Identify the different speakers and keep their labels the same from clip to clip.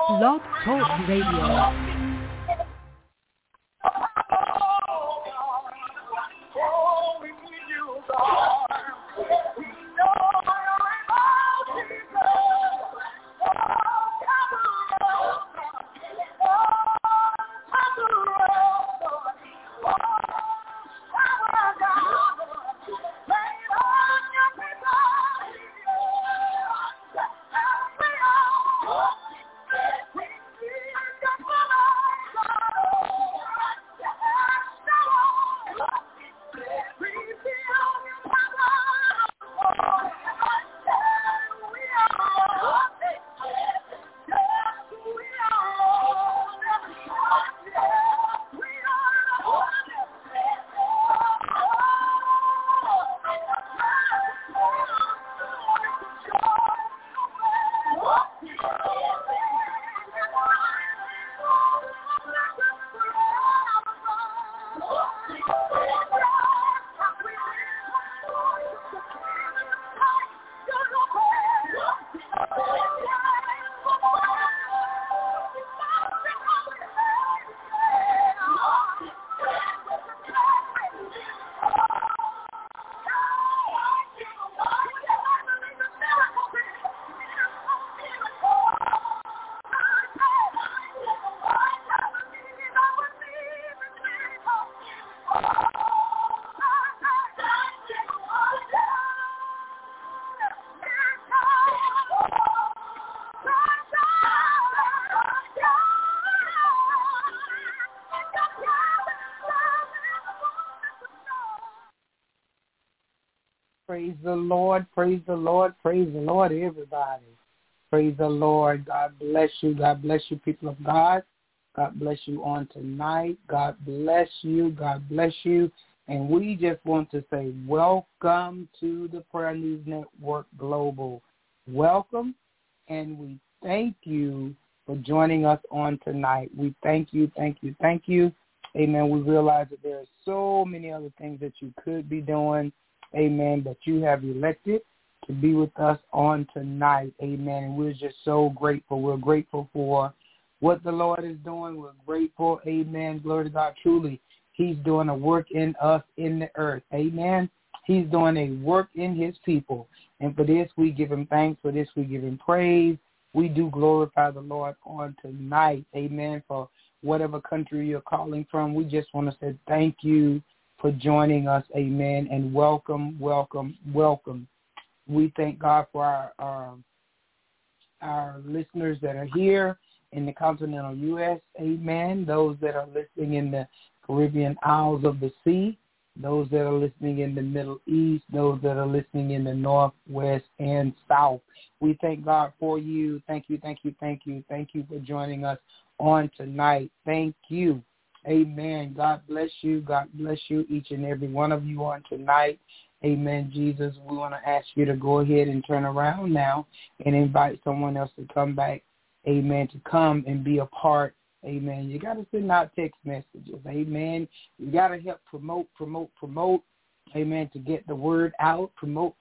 Speaker 1: Blog Talk Radio.
Speaker 2: Praise the Lord, praise the Lord, praise the Lord, everybody. Praise the Lord. God bless you. God bless you, people of God. God bless you on tonight. God bless you. God bless you. And we just want to say welcome to the Prayer News Network Global. Welcome, and we thank you for joining us on tonight. We thank you, thank you, thank you. Amen. We realize that there are so many other things that you could be doing. Amen, but you have elected to be with us on tonight. Amen, and we're just so grateful. We're grateful for what the Lord is doing. We're grateful. Amen, glory to God. Truly, he's doing a work in us in the earth. Amen, he's doing a work in his people. And for this, we give him thanks. For this, we give him praise. We do glorify the Lord on tonight. Amen, for whatever country you're calling from, we just want to say thank you for joining us, amen, and welcome, welcome, welcome. We thank God for our listeners that are here in the continental U.S., amen, those that are listening in the Caribbean Isles of the Sea, those that are listening in the Middle East, those that are listening in the North, West, and South. We thank God for you. Thank you, thank you, thank you. Thank you for joining us on tonight. Thank you. Amen. God bless you. God bless you, each and every one of you on tonight. Amen, Jesus. We want to ask you to go ahead and turn around now and invite someone else to come back. Amen. To come and be a part. Amen. You got to send out text messages. Amen. You got to help promote. Amen. To get the word out. Promote.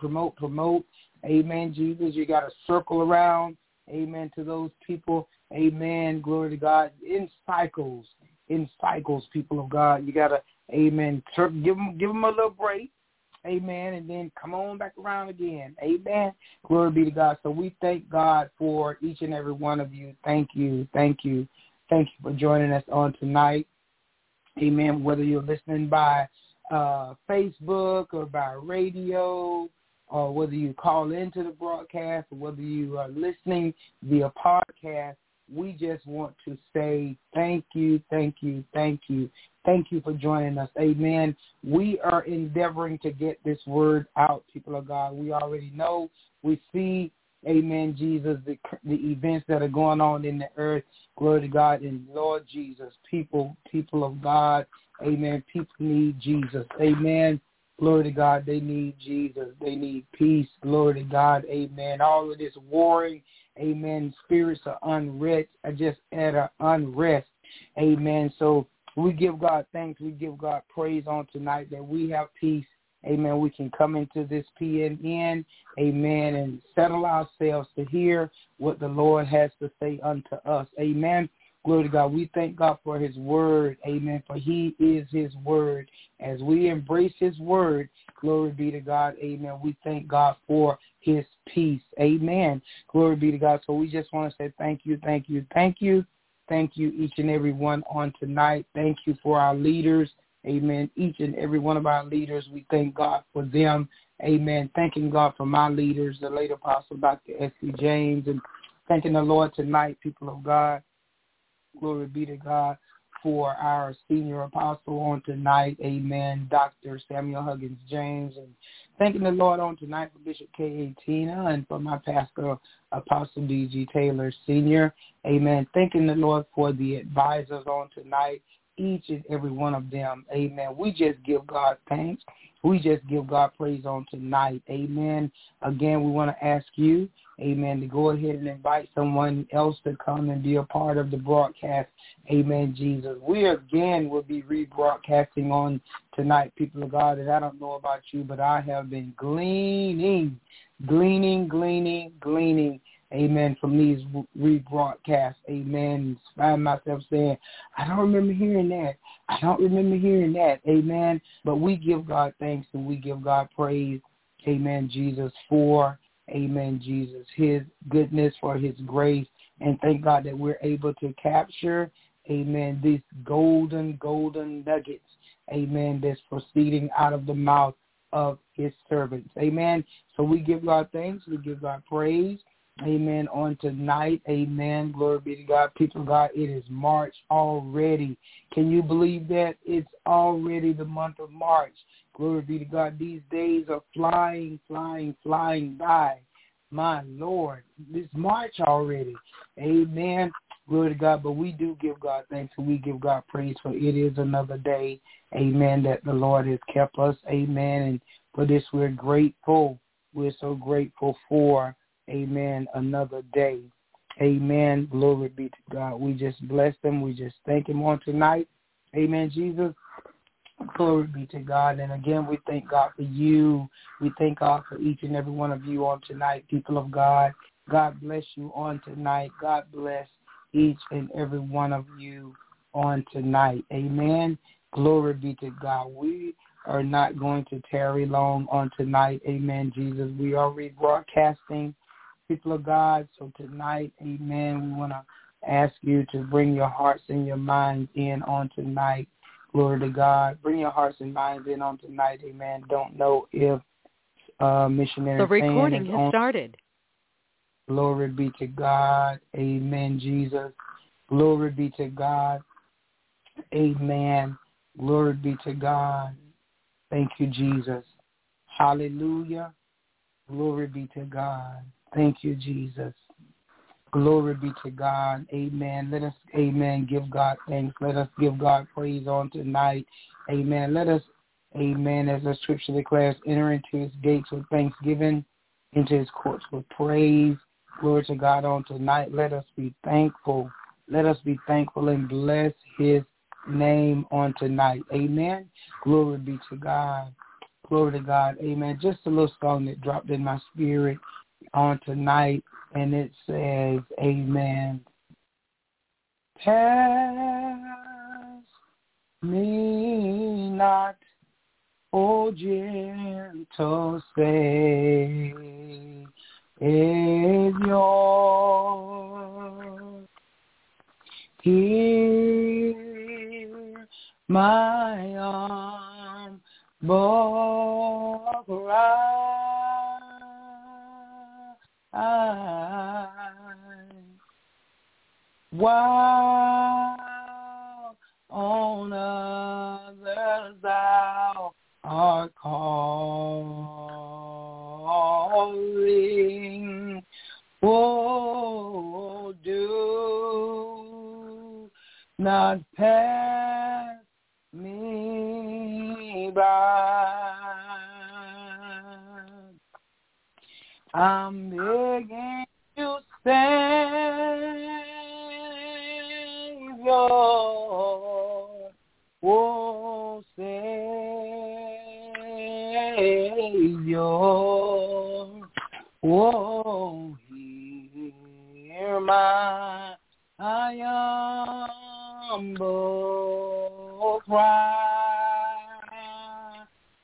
Speaker 2: Amen, Jesus. You got to circle around. Amen. To those people. Amen. Glory to God. In cycles, people of God. You got to, amen, give them a little break, amen, and then come on back around again, amen. Glory be to God. So we thank God for each and every one of you. Thank you for joining us on tonight, amen, whether you're listening by Facebook or by radio, or whether you call into the broadcast, or whether you are listening via podcast. We just want to say thank you for joining us. Amen. We are endeavoring to get this word out, people of God. We already know. We see, amen, Jesus, the events that are going on in the earth. Glory to God. And Lord Jesus, people of God, amen, people need Jesus. Amen. Glory to God. They need Jesus. They need peace. Glory to God. Amen. All of this warring, amen, spirits of unrest, unrest. Amen. So we give God thanks. We give God praise on tonight that we have peace amen, we can come into this PNN, amen, and settle ourselves to hear what the Lord has to say unto us. Amen. Glory to God. We thank God for his word. Amen. For he is his word. As we embrace his word, glory be to God. Amen. We thank God for his peace. Amen. Glory be to God. So we just want to say thank you, thank you, thank you. Thank you, each and every one on tonight. Thank you for our leaders. Amen. Each and every one of our leaders, we thank God for them. Amen. Thanking God for my leaders, the late Apostle Dr. S.C. James, and thanking the Lord tonight, people of God. Glory be to God for our senior apostle on tonight. Amen. Dr. Samuel Huggins James. And thanking the Lord on tonight for Bishop K.A. Tina and for my pastor, Apostle D.G. Taylor Sr. Amen. Thanking the Lord for the advisors on tonight, each and every one of them. Amen. We just give God thanks. We just give God praise on tonight. Amen. Again, we want to ask you, amen, to go ahead and invite someone else to come and be a part of the broadcast. Amen, Jesus. We again will be rebroadcasting on tonight, people of God. And I don't know about you, but I have been gleaning, amen, from these rebroadcasts. Amen. Find myself saying, I don't remember hearing that. I don't remember hearing that. Amen. But we give God thanks and we give God praise. Amen, Jesus, for, amen, Jesus, his goodness, for his grace. And thank God that we're able to capture, amen, these golden nuggets, amen, that's proceeding out of the mouth of his servants. Amen. So we give God thanks. We give God praise. Amen. On tonight, amen. Glory be to God. People of God, it is March already. Can you believe that? It's already the month of March. Glory be to God. These days are flying by. My Lord, it's March already. Amen. Glory to God. But we do give God thanks and we give God praise, for it is another day, amen, that the Lord has kept us. Amen. And for this, we're grateful. We're so grateful for, amen, another day. Amen. Glory be to God. We just bless him. We just thank him on tonight. Amen, Jesus. Glory be to God. And again, we thank God for you. We thank God for each and every one of you on tonight, people of God. God bless you on tonight. God bless each and every one of you on tonight. Amen. Glory be to God. We are not going to tarry long on tonight. Amen, Jesus. We are rebroadcasting, people of God. So tonight, amen, we want to ask you to bring your hearts and your minds in on tonight. Glory to God. Bring your hearts and minds in on tonight. Amen. Don't know if missionary.
Speaker 1: The recording has started.
Speaker 2: Glory be to God. Amen, Jesus. Glory be to God. Amen. Glory be to God. Thank you, Jesus. Hallelujah. Glory be to God. Thank you, Jesus. Glory be to God. Amen. Let us, amen, give God thanks. Let us give God praise on tonight. Amen. Let us, amen, as the scripture declares, enter into his gates with thanksgiving, into his courts with praise. Glory to God on tonight. Let us be thankful. Let us be thankful and bless his name on tonight. Amen. Glory be to God. Glory to God. Amen. Just a little song that dropped in my spirit on tonight. And it says, amen. Pass me not, O gentle Savior. Hear my humble cry. While on others thou art calling, oh, do not pass me by. I'm begging you, Savior, oh, Savior, I humble cry.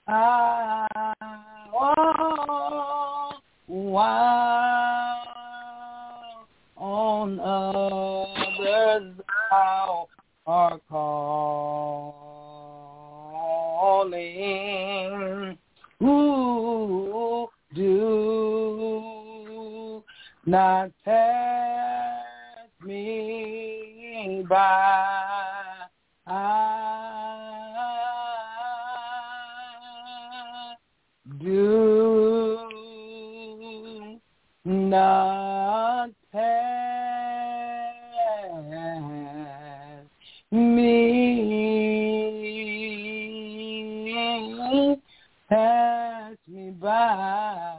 Speaker 2: While on others thou art calling, who do not pass me by. Do not pass me by.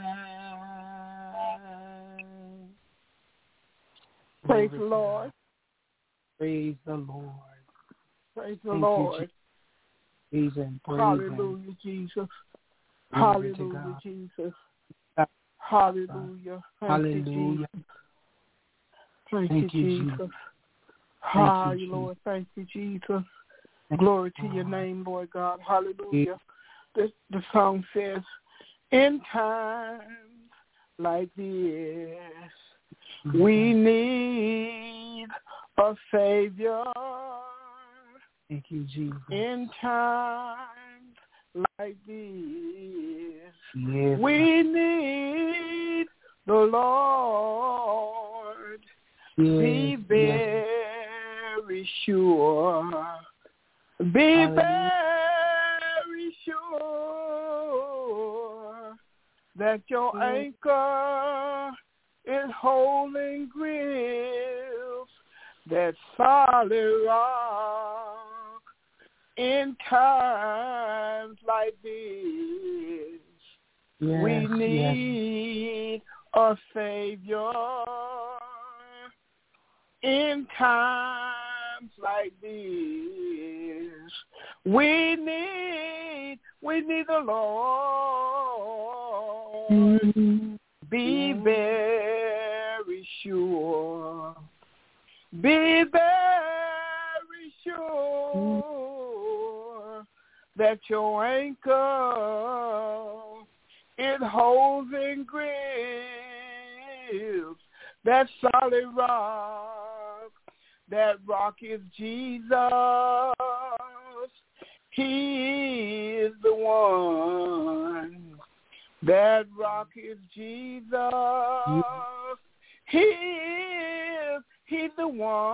Speaker 3: Praise the Lord.
Speaker 2: Praise the Lord.
Speaker 3: Praise the Lord. Hallelujah, Jesus. Hallelujah, Jesus. Hallelujah. Thank you, Jesus. Thank you, Jesus. Hallelujah, Lord. Thank you, Jesus. Glory to your name, Lord God. Hallelujah. The song says, in times like this, we need a Savior.
Speaker 2: Thank you, Jesus.
Speaker 3: In times like this, we need the Lord. Be very sure. Be very sure that your anchor is holding grips, that solid rock. In times like this, we need a Savior. In times like this, we need the Lord. Be very sure. Be very sure that your anchor it holds in grips that solid rock. That rock is Jesus. He is the one. That rock is Jesus. He's the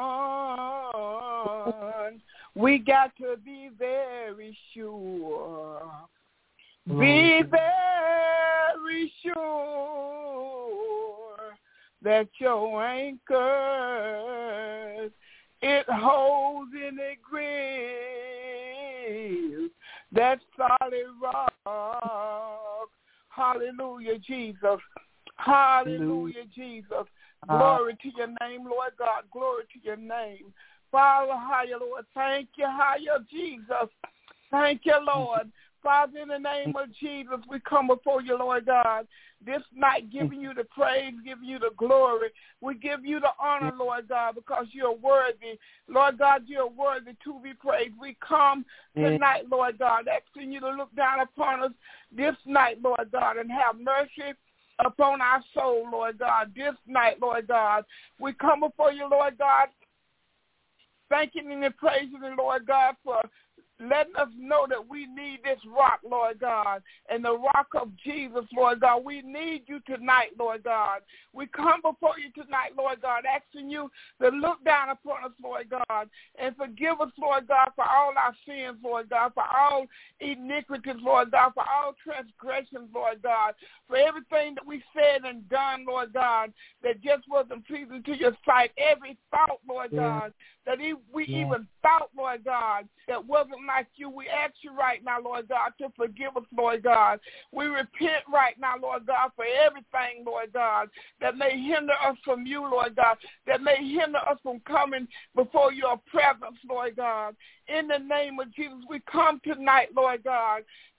Speaker 3: one. We got to be very sure. Be very sure that your anchor it holds in a grip that solid rock. Hallelujah, Jesus. Hallelujah, Jesus. Glory to your name, Lord God. Glory to your name. Father, higher, Lord. Thank you, higher, Jesus. Thank you, Lord. Father, in the name of Jesus, we come before you, Lord God, this night giving you the praise, giving you the glory. We give you the honor, Lord God, because you're worthy. Lord God, you're worthy to be praised. We come tonight, Lord God, asking you to look down upon us this night, Lord God, and have mercy upon our soul, Lord God, this night, Lord God. We come before you, Lord God, thanking and praising you, Lord God, for letting us know that we need this rock, Lord God, and the rock of Jesus, Lord God. We need you tonight, Lord God. We come before you tonight, Lord God, asking you to look down upon us, Lord God, and forgive us, Lord God, for all our sins, Lord God, for all iniquities, Lord God, for all transgressions, Lord God, for everything that we said and done, Lord God, that just wasn't pleasing to your sight. Every thought, Lord God, that we even thought, Lord God, that wasn't like you. We ask you right now, Lord God, to forgive us, Lord God. We repent right now, Lord God, for everything, Lord God, that may hinder us from you, Lord God, that may hinder us from coming before your presence, Lord God. In the name of Jesus, we come tonight, Lord God,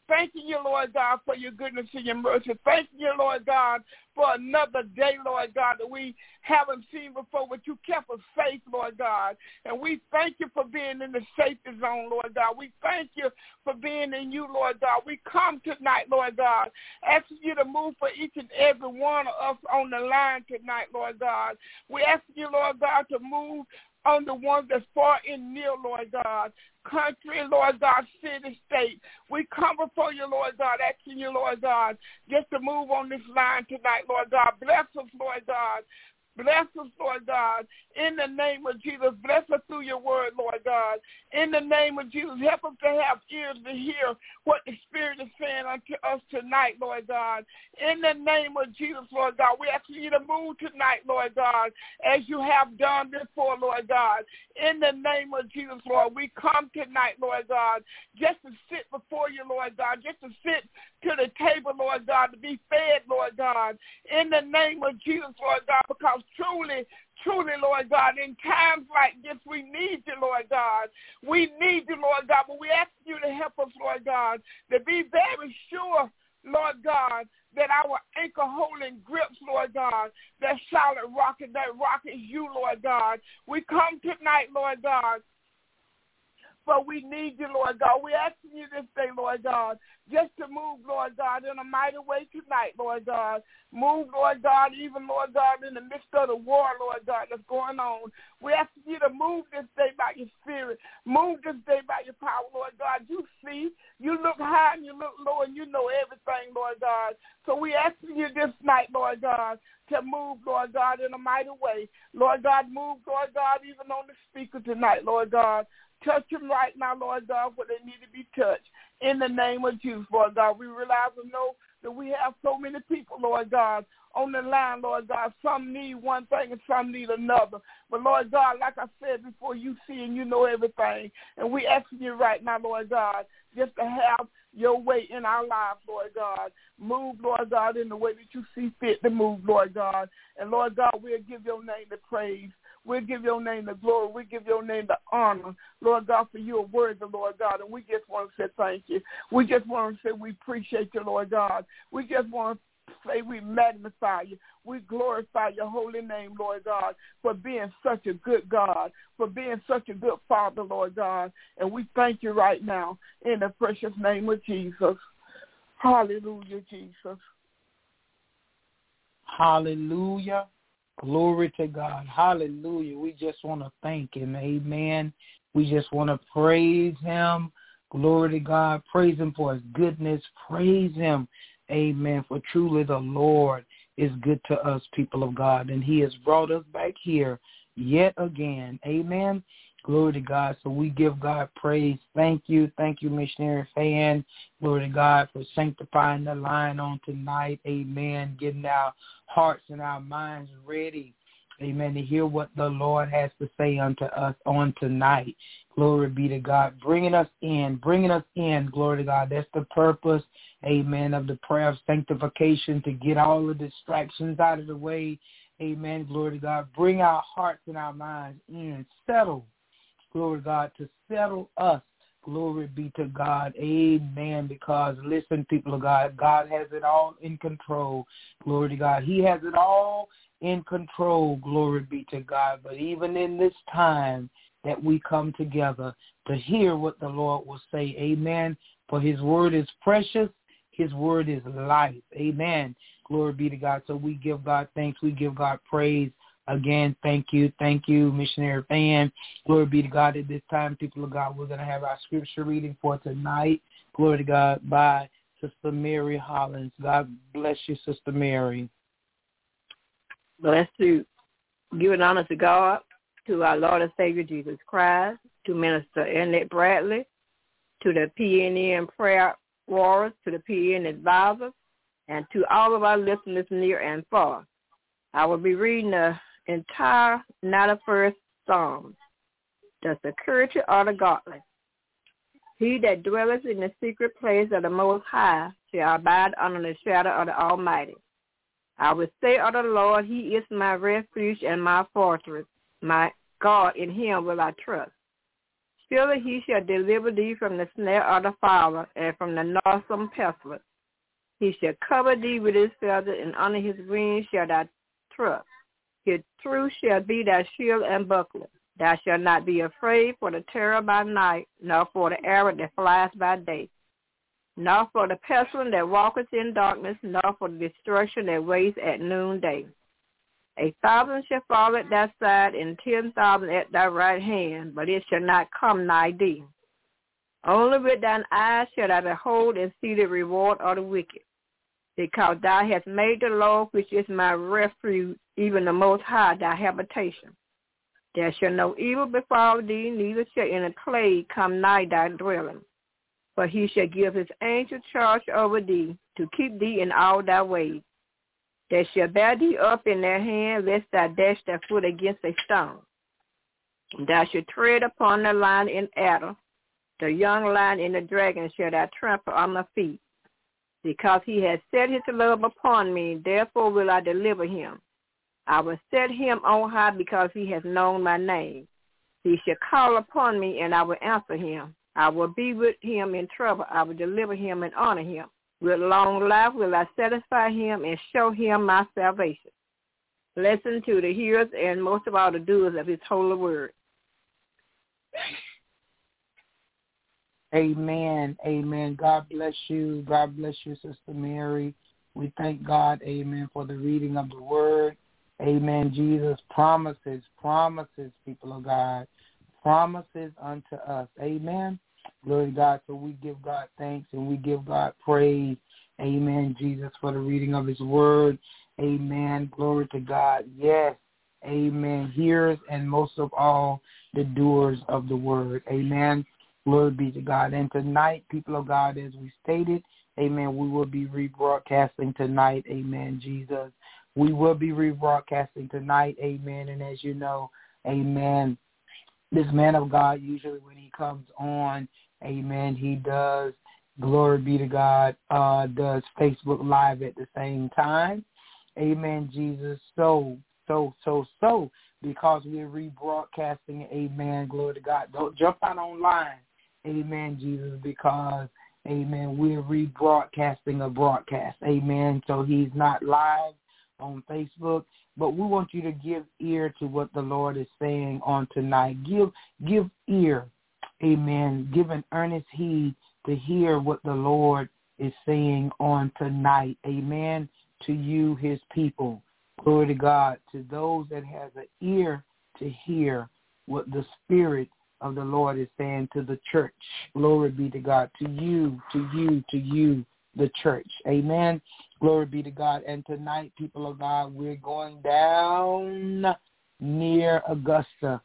Speaker 3: Thanking you, Lord God, for your goodness and your mercy. Thanking you, Lord God, for another day, Lord God, that we haven't seen before, but you kept us safe, Lord God. And we thank you for being in the safety zone, Lord God. We thank you for being in you, Lord God. We come tonight, Lord God, asking you to move for each and every one of us on the line tonight, Lord God. We ask you, Lord God, to move on the ones that's far and near, Lord God. Country, Lord God, city, state. We come before you, Lord God, asking you, Lord God, just to move on this line tonight, Lord God. Bless us, Lord God. Bless us, Lord God, in the name of Jesus. Bless us through your word, Lord God. In the name of Jesus, help us to have ears to hear what the Spirit is saying unto us tonight, Lord God. In the name of Jesus, Lord God, we ask you to move tonight, Lord God, as you have done before, Lord God. In the name of Jesus, Lord, we come tonight, Lord God, just to sit before you, Lord God, just to sit to the table, Lord God, to be fed, Lord God. In the name of Jesus, Lord God, because truly, Lord God, in times like this, we need you, Lord God. We need you, Lord God, but we ask you to help us, Lord God, to be very sure, Lord God, that our anchor holding grips, Lord God, that solid rock, and that rock is you, Lord God. We come tonight, Lord God, but we need you, Lord God. We're asking you this day, Lord God, just to move, Lord God, in a mighty way tonight, Lord God. Move, Lord God, even, Lord God, in the midst of the war, Lord God, that's going on. We're asking you to move this day by your Spirit. Move this day by your power, Lord God. You see, you look high and you look low and you know everything, Lord God. So we're asking you this night, Lord God, to move, Lord God, in a mighty way. Lord God, move, Lord God, even on the speaker tonight, Lord God. Touch them right now, Lord God, where they need to be touched. In the name of Jesus, Lord God, we realize and know that we have so many people, Lord God, on the line, Lord God. Some need one thing and some need another. But, Lord God, like I said before, you see and you know everything. And we asking you right now, Lord God, just to have your way in our lives, Lord God. Move, Lord God, in the way that you see fit to move, Lord God. And, Lord God, we'll give your name the praise. We'll give your name the glory. We give your name the honor, Lord God, for you are worthy, Lord God. And we just want to say thank you. We just want to say we appreciate you, Lord God. We just want to say we magnify you. We glorify your holy name, Lord God, for being such a good God, for being such a good Father, Lord God. And we thank you right now in the precious name of Jesus. Hallelujah, Jesus.
Speaker 2: Hallelujah. Glory to God. Hallelujah. We just want to thank him. Amen. We just want to praise him. Glory to God. Praise him for his goodness. Praise him. Amen. For truly the Lord is good to us, people of God, and he has brought us back here yet again. Amen. Glory to God. So we give God praise. Thank you. Thank you, Missionary Fan. Glory to God for sanctifying the line on tonight. Amen. Getting our hearts and our minds ready. Amen. To hear what the Lord has to say unto us on tonight. Glory be to God. Bringing us in. Glory to God. That's the purpose, amen, of the prayer of sanctification, to get all the distractions out of the way. Amen. Glory to God. Bring our hearts and our minds in. Settle. Glory to God, to settle us. Glory be to God. Amen. Because, listen, people of God, God has it all in control. Glory to God. He has it all in control. Glory be to God. But even in this time that we come together to hear what the Lord will say, amen, for his word is precious. His word is life. Amen. Glory be to God. So we give God thanks. We give God praise. Again, thank you, Missionary Fan. Glory be to God. At this time, people of God, we're going to have our scripture reading for tonight. Glory to God, by Sister Mary Hollins. God bless you, Sister Mary.
Speaker 4: Bless you. Giving honor to God, to our Lord and Savior Jesus Christ, to Minister Annette Bradley, to the PNN prayer warriors, to the PNN advisors, and to all of our listeners near and far. I will be reading the entire 91st Psalm, the security of the godly. He that dwelleth in the secret place of the Most High shall abide under the shadow of the Almighty. I will say of the Lord, he is my refuge and my fortress. My God, in him will I trust. Surely he shall deliver thee from the snare of the fowler and from the noisome pestilence. He shall cover thee with his feathers, and under his wings shall thou trust. His truth shall be thy shield and buckler. Thou shalt not be afraid for the terror by night, nor for the arrow that flies by day, nor for the pestilence that walketh in darkness, nor for the destruction that wastes at noonday. 1,000 shall fall at thy side, and 10,000 at thy right hand, but it shall not come nigh thee. Only with thine eyes shalt thou behold and see the reward of the wicked, because thou hast made the Lord, which is my refuge, even the Most High, thy habitation. There shall no evil befall thee, neither shall any plague come nigh thy dwelling. For he shall give his angel charge over thee, to keep thee in all thy ways. They shall bear thee up in their hand, lest thou dash thy foot against a stone. Thou shalt tread upon the lion and adder, the young lion and the dragon shall thou trample on the feet. Because he has set his love upon me, therefore will I deliver him. I will set him on high, because he has known my name. He shall call upon me, and I will answer him. I will be with him in trouble. I will deliver him and honor him. With long life will I satisfy him and show him my salvation. Listen to the hearers and most of all the doers of his holy word.
Speaker 2: Amen. Amen. God bless you. God bless you, Sister Mary. We thank God, amen, for the reading of the word. Amen. Jesus promises, people of God, promises unto us. Amen. Glory to God. So we give God thanks and we give God praise. Amen, Jesus, for the reading of his word. Amen. Glory to God. Yes. Amen. Hearers and most of all, the doers of the word. Amen. Glory be to God. And tonight, people of God, as we stated, amen, we will be rebroadcasting tonight. Amen, Jesus. We will be rebroadcasting tonight. Amen. And as you know, amen, this man of God, usually when he comes on, amen, he does, glory be to God, does Facebook Live at the same time. Amen, Jesus. So, because we're rebroadcasting, amen, glory to God. Don't jump out online, amen, Jesus, because, amen, we're rebroadcasting a broadcast, amen. So he's not live on Facebook, but we want you to give ear to what the Lord is saying on tonight. Give ear, amen. Give an earnest heed to hear what the Lord is saying on tonight, amen, to you, his people. Glory to God, to those that have an ear to hear what the Spirit of the Lord is saying to the church. Glory be to God, to you, the church. Amen. Glory be to God. And tonight, people of God, we're going down near Augusta,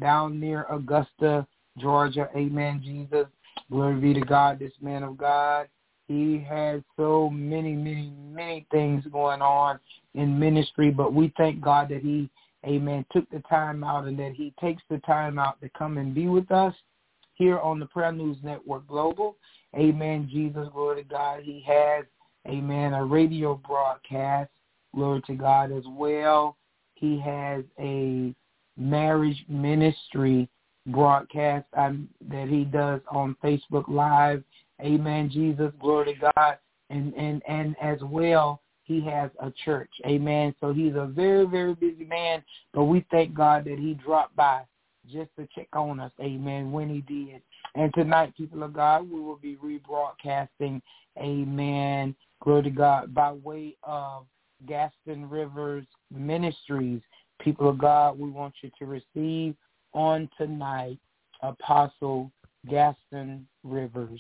Speaker 2: Georgia. Amen, Jesus. Glory be to God. This man of God, he has so many things going on in ministry, but we thank God that he, amen, took the time out and that he takes the time out to come and be with us here on the Prayer News Network Global. Amen, Jesus, glory to God. He has, amen, a radio broadcast, glory to God, as well. He has a marriage ministry broadcast that he does on Facebook Live. Amen, Jesus, glory to God. And as well, he has a church. Amen. So he's a very, very busy man, but we thank God that he dropped by just to check on us, amen, when he did. And tonight, people of God, we will be rebroadcasting, amen, glory to God, by way of Gaston Rivers Ministries. People of God, we want you to receive on tonight Apostle Gaston Rivers.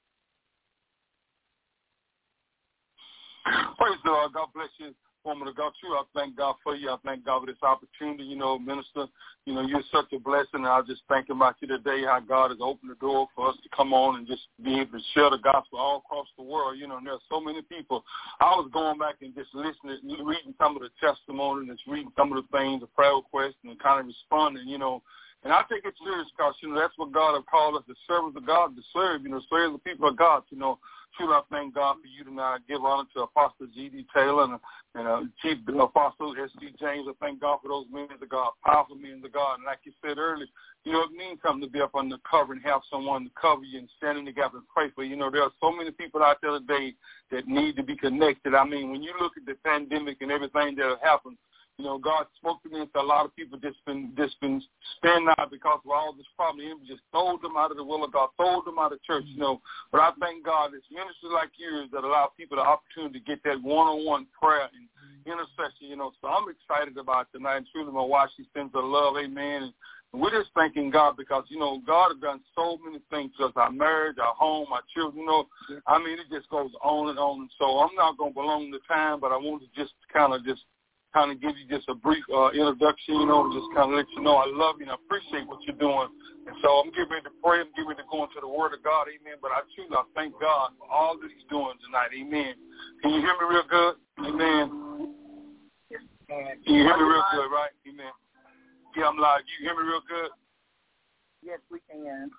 Speaker 5: Praise the Lord. God bless you, woman of God, too. I thank God for you. I thank God for this opportunity, minister. You're such a blessing. And I just think about you today, how God has opened the door for us to come on and just be able to share the gospel all across the world. And there's so many people. I was going back and just listening, reading some of the testimonies, and reading some of the things, the prayer requests, and kind of responding, And I take it serious because, that's what God has called us, the servants of God to serve, serve the people of God. Truly, I thank God for you tonight. I give honor to Apostle G.D. Taylor and Chief Apostle S.D. James. I thank God for those men of God, powerful men of God. And like you said earlier, it means something to be up under cover and have someone to cover you and stand in the gap and pray for you. There are so many people out there today that need to be connected. I mean, when you look at the pandemic and everything that has happened, God spoke to me and said a lot of people just been standing out because of all this problem. He just throw them out of the will of God, throw them out of church, But I thank God it's ministries like yours that allow people the opportunity to get that one-on-one prayer and intercession, So I'm excited about tonight. And truly, my wife, she sends her love, amen. And we're just thanking God because, God has done so many things to us, our marriage, our home, our children, I mean, it just goes on and on. So I'm not going to belong the time, but I want to just kind of give you just a brief introduction, just kind of let you know I love you and I appreciate what you're doing. And so I'm getting ready to pray. I'm getting ready to go into the Word of God, amen. But I thank God for all that he's doing tonight, amen. Can you hear me real good? Amen.
Speaker 2: Yes,
Speaker 5: can you hear me real good, right? Amen. Yeah, I'm live. You hear me real good?
Speaker 2: Yes, we can.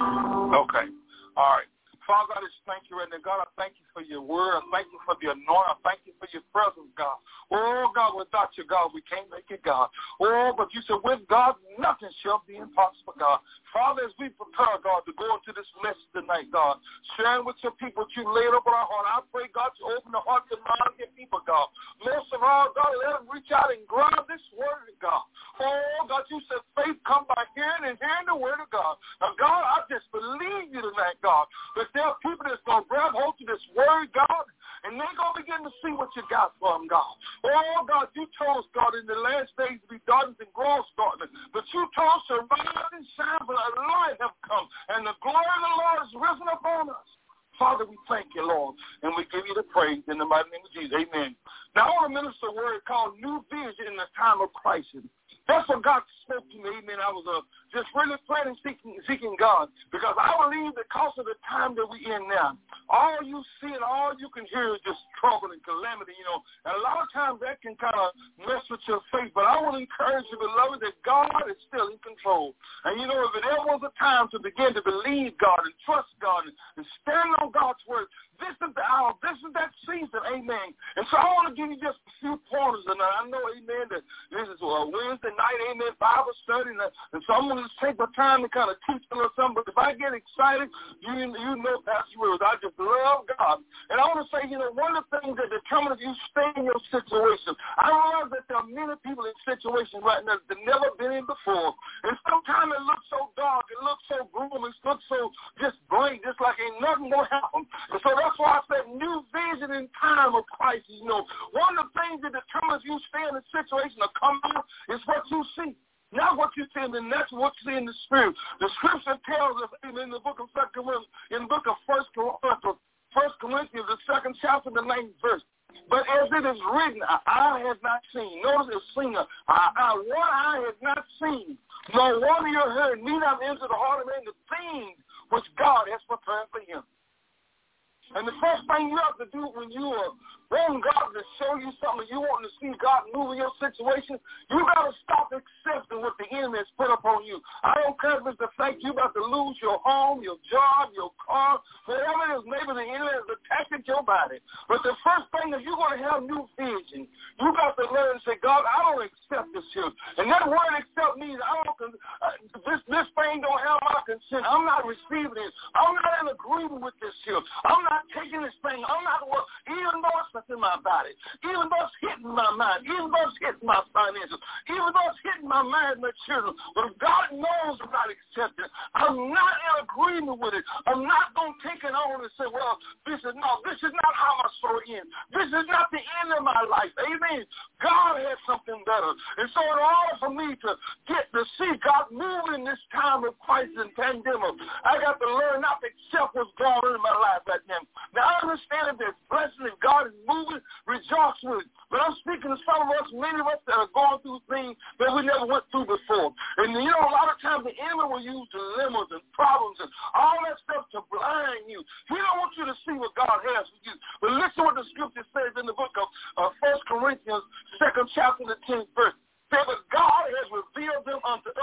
Speaker 5: Okay. All right. Father, I just thank you right now. God, I thank you for your word. I thank you for the anointing. I thank you for your presence, God. Oh, God, without you, God, we can't make it, God. Oh, but you said with God, nothing shall be impossible, God. Father, as we prepare, God, to go into this lesson tonight, God, sharing with your people what you laid up on our heart, I pray, God, you open the hearts and minds of your people, God. Most of all, God, let them reach out and grab this word, God. Oh, God, you said faith come by hearing and hearing the word of God. Now, God, I just believe you tonight, God, that there are people that's going to grab hold to this word, God, and they're going to begin to see what you got for them, God. Oh, God, you told us, God, in the last days to be darkness and gross darkness, but you told us to rise and shine, but a light have come, and the glory of the Lord is risen upon us. Father, we thank you, Lord, and we give you the praise in the mighty name of Jesus. Amen. Now, I want to minister a word called new vision in the time of crisis. That's what God spoke to me, amen. I was just really praying and seeking God because I believe because of the time that we're in now, all you see and all you can hear is just trouble and calamity, And a lot of times that can kind of mess with your faith. But I want to encourage you, beloved, that God is still in control. And, if it ever was a time to begin to believe God and trust God and stand on God's word, this is the hour. This is that season, amen. And so I want to give you just a few pointers. And I know, amen, that this is a Wednesday night, amen, Bible study. And so I'm going to just take the time to kind of teach a little something. But if I get excited, you know Pastor Wills, I just love God. And I want to say, one of the things that determines if you stay in your situation, I realize that there are many people in situations right now that have never been in before. And sometimes it looks so dark, it looks so gloom, it looks so just blank, just like ain't nothing going to happen. And so that's why I said new vision in time of crisis. One of the things that determines you stay in a situation or come out is what you see. Not what you see in the natural, what you see in the spirit. The scripture tells us in the book of 1 Corinthians, the 2nd chapter, the 9th verse. But as it is written, eye has not seen. Notice it's seen. One eye has not seen. No one of your heard, neither have entered the heart of man the things which God has prepared for him. And the first thing you have to do when you are wanting God to show you something, you want to see God move in your situation, you got to stop accepting what the enemy has put upon you. I don't care if it's the fact you're about to lose your home, your job, your car, whatever it is, maybe the enemy has attacked your body. But the first thing is you're going to have new vision. You got to learn and say, God, I don't accept this here. And that word accept means this thing don't have my consent. I'm not receiving it. I'm not in agreement with this here. I'm not taking this thing. I'm not, even though it's in my body, even though it's hitting my mind, even though it's hitting my finances, even though it's hitting my marriage, my children, but God knows I'm not accepting it. I'm not in agreement with it. I'm not going to take it on and say, well, this is not how my story ends. This is not the end of my life. Amen. God has something better. And so in order for me to get to see God move in this time of crisis and pandemic, I got to learn not to accept what's going on in my life right now. Now, I understand if there's blessing and God is moving, rejoice with it. But I'm speaking to some of us, many of us that are going through things that we never went through before. And, a lot of times the enemy will use dilemmas and problems and all that stuff to blind you. He don't want you to see what God has for you. But listen what the scripture says in the book of 1 Corinthians, 2nd chapter, the 10th verse. But God has revealed them unto us by his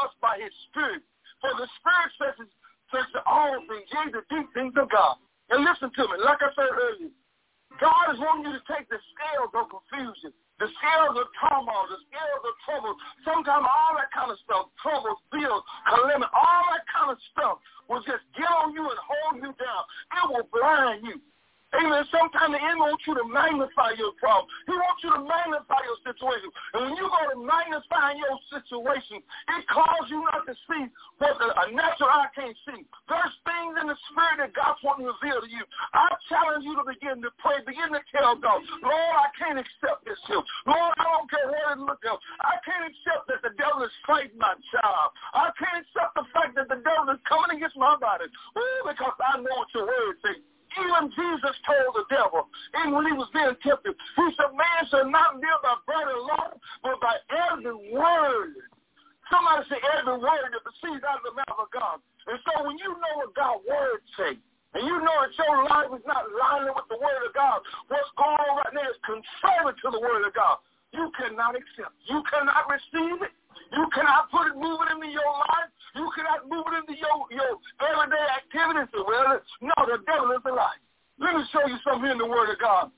Speaker 5: his spirit. For the spirit searches all things, yea, the deep things of God. And listen to me, like I said earlier, God is wanting you to take the scales of confusion, the scales of turmoil, the scales of trouble. Sometimes all that kind of stuff, troubles, bills, calamity, all that kind of stuff will just get on you and hold you down. It will blind you. Amen. Sometimes the enemy wants you to magnify your problem. He wants you to magnify your situation. And when you go to magnify your situation, it causes you not to see what a natural eye can't see. There's things in the spirit that God's wanting to reveal to you. I challenge you to begin to pray, begin to tell God, Lord, I can't accept this here. Lord, I don't care what it looks like. I can't accept that the devil is fighting my child. I can't accept the fact that the devil is coming against my body. Ooh, because I know what your word says. Even Jesus told the devil, and when he was being tempted, he said, man shall not live by bread alone, but by every word. Somebody say every word that proceeds out of the mouth of God. And so when you know what God's word says, and you know that your life is not lining with the word of God, what's going on right now is contrary to the word of God. You cannot accept. You cannot receive it. You cannot put it moving into your life. You cannot move it into your everyday activities. Well, no, the devil is a lie. Let me show you something in the Word of God.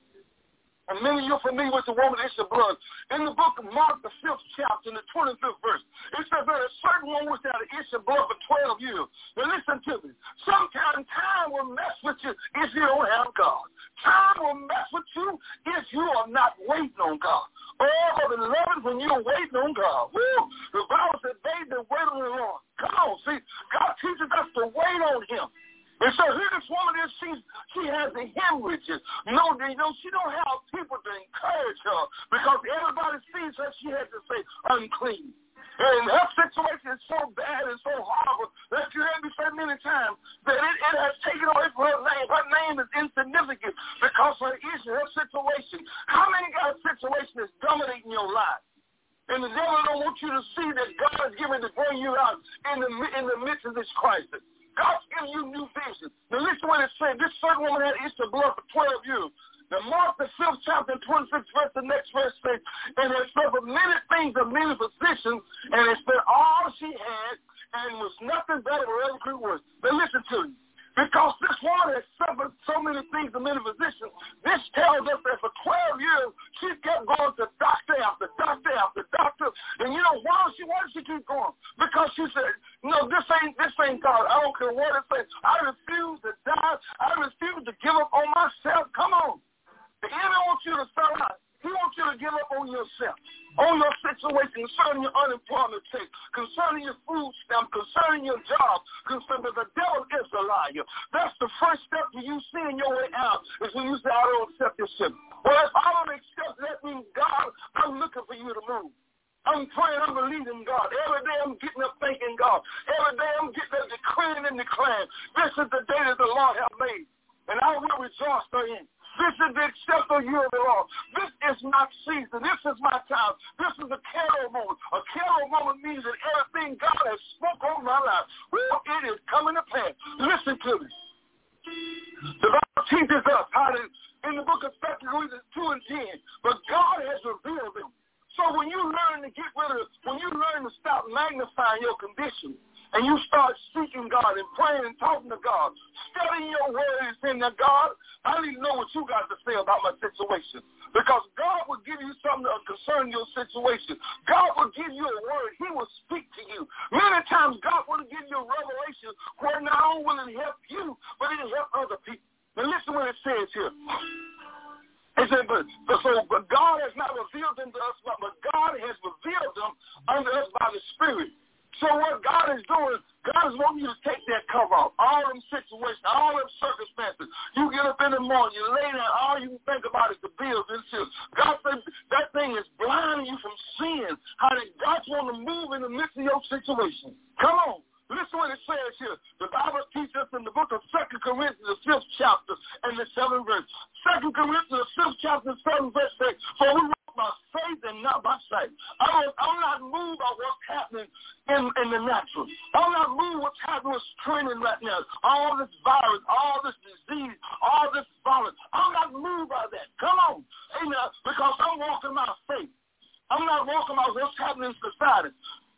Speaker 5: And many of you are familiar with the woman that issue of blood. In the book of Mark, the 5th chapter, in the 25th verse, it says that a certain woman was had an issue of blood for 12 years. Now listen to me. Sometimes time will mess with you if you don't have God. Time will mess with you if you are not waiting on God. Oh, beloved, when you're waiting on God, woo, the Bible said they that wait on the Lord. Come on, see, God teaches us to wait on him. And so here this woman is, she has the hemorrhages. No, she don't have people to encourage her because everybody sees her, she has to say unclean. And her situation is so bad and so horrible that you heard me say many times that it has taken away from her name. Her name is insignificant because of her issue, her situation. How many guys' situation is dominating your life? And the devil don't want you to see that God is giving to bring you out in the midst of this crisis. God's giving you new vision. Now listen what it said. This certain woman had issue of blood for 12 years. Now Mark the 5th chapter, 26th verse, the next verse says, and had suffered many things of many physicians, and had spent all she had, and was nothing better or ever could worse. Now listen to me. Because this woman has suffered so many things of many physicians, this tells us that for 12 years, she kept going to doctor after doctor after doctor. And you know why did she keep going? Because she said, no, this ain't God. I don't care what it says. I refuse to die. I refuse to give up on myself. Come on. The enemy wants you to sell out. He wants you to give up on yourself, on your situation, concerning your unemployment check, concerning your food stamp, concerning your job, concerning the devil is a liar. That's the first step to you seeing your way out is when you say, I don't accept this shit. Well, if I don't accept that means, God, I'm looking for you to move. I'm praying, I'm believing God. Every day I'm getting up thanking God. Every day I'm getting up decreeing and declaring. This is the day that the Lord has made, and I will rejoice therein. This is the acceptable year of the Lord. This is my season. This is my time. This is a carol moment. A carol moment means that everything God has spoken over my life, well, it is coming to pass. Listen to me. The Bible teaches us how to, in the book of 2 Corinthians 2 and 10, but God has revealed them. So when you learn to get rid of, when you learn to stop magnifying your condition, and you start seeking God and praying and talking to God, studying your word and saying, now, God, I need to know what you got to say about my situation. Because God will give you something concerning your situation. God will give you a word. He will speak to you. Many times God will give you a revelation where not only will it help you, but it will help other people. Now listen what it says here. It said, but God has not revealed them to us, but God has revealed them unto us by the Spirit. So what God is doing, God is wanting you to take that cover off. All them situations, all them circumstances. You get up in the morning, you lay down, all you think about is the bills and shit. God said that thing is blinding you from seeing how that God's want to move in the midst of your situation. Come on. Listen what it says here. The Bible teaches us in the book of 2 Corinthians, the 5th chapter, and the 7th verse. 2 Corinthians, the 5th chapter, 7th verse says, for we walk by faith and not by sight. I'm not moved by what's happening in the natural. I'm not moved what's happening with training right now. All this virus, all this disease, all this violence. I'm not moved by that. Come on. Amen. Because I'm walking by faith. I'm not walking by what's happening in society.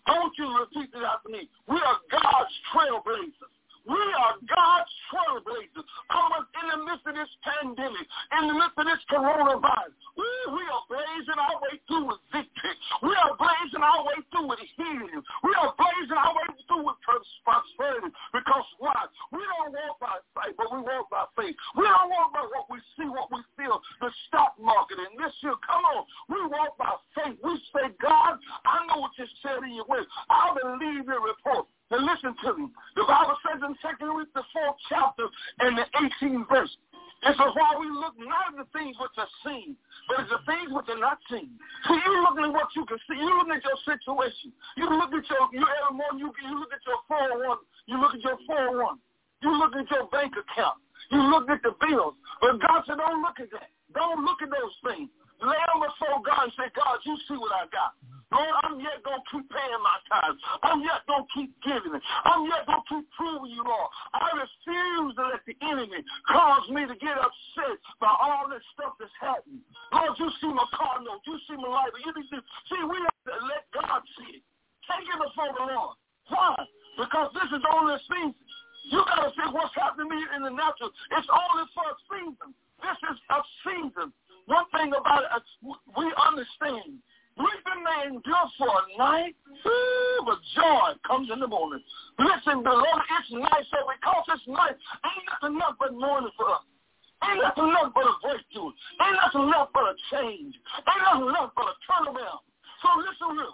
Speaker 5: I want you to repeat it after me. We are God's trailblazers. We are God's trailblazers. In the midst of this pandemic, in the midst of this coronavirus, we are blazing our way through with victory. We are blazing our way through with healing. We are blazing our way through with prosperity. Because why? We don't walk by sight, but we walk by faith. We don't walk by what we see, what we feel, the stock market. And this year, come on, we walk by faith. We say, God, I know what you said in your word. I believe your report. Now listen to me. The Bible says in 2 Corinthians, the 4th chapter and the 18th verse, it says, while we look not at the things which are seen, but it's the things which are not seen. So you're looking at what you can see. You're looking at your situation. You look at you every morning, you look at your 401. You look at your 401. You look at your bank account. You look at the bills. But God said, don't look at that. Don't look at those things. Lay them before God and say, God, you see what I got. Lord, I'm yet going to keep paying my tithes. I'm yet going to keep giving it. I'm yet going to keep proving you, Lord. I refuse to let the enemy cause me to get upset by all this stuff that's happening. Lord, you see my car note. You see my life. See, we have to let God see it. Take it before the Lord. Why? Because this is only a season. You got to see what's happening to me in the natural. It's only for a season. This is a season. One thing about it, we understand. Weeping may endure for a night, but joy comes in the morning. Listen, beloved, it's night, so because it's night, ain't nothing enough but morning for us. Ain't nothing enough but a breakthrough. Ain't nothing enough but a change. Ain't nothing enough but a turnaround. So listen real.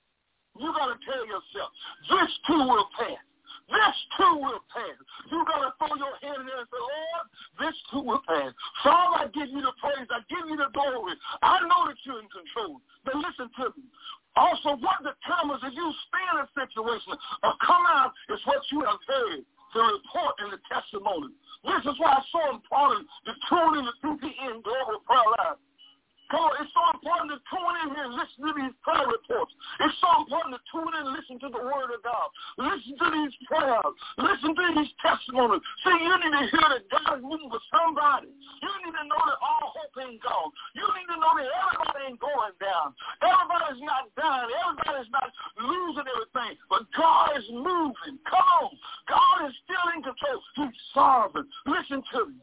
Speaker 5: You got to tell yourself, this too will pass. This too will pass. You got to throw your hand in there and say, Lord, this too will pass. Father, I give you the praise. I give you the glory. I know that you're in control. But listen to me. Also, what determines if you stay in a situation or come out is what you have heard, the report and the testimony. This is why it's so important to tune in to TPN Global Prayer Line. Come on, it's so important to tune in here and listen to these prayer reports. It's so important to tune in and listen to the word of God. Listen to these prayers. Listen to these testimonies. See, you need to hear that God is moving for somebody. You need to know that all hope ain't gone. You need to know that everybody ain't going down. Everybody's not dying. Everybody's not losing everything. But God is moving. Come on. God is still in control. He's sovereign. Listen to me.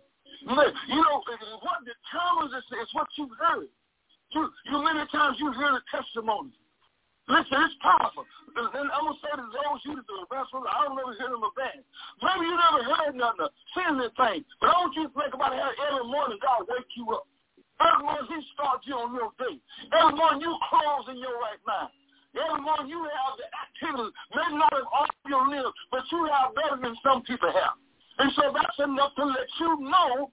Speaker 5: You know, what determines this is what you've heard. You many times you hear the testimonies. Listen, it's powerful. And I'm going to say to those you to do it. I don't never hear them a band. Maybe you never heard nothing, seen anything. But I want you to think about how every morning God wake you up. Every morning he starts you on your day. Every morning you close in your right mind. Every morning you have the activity, maybe not of all your limbs, but you have better than some people have. And so that's enough to let you know,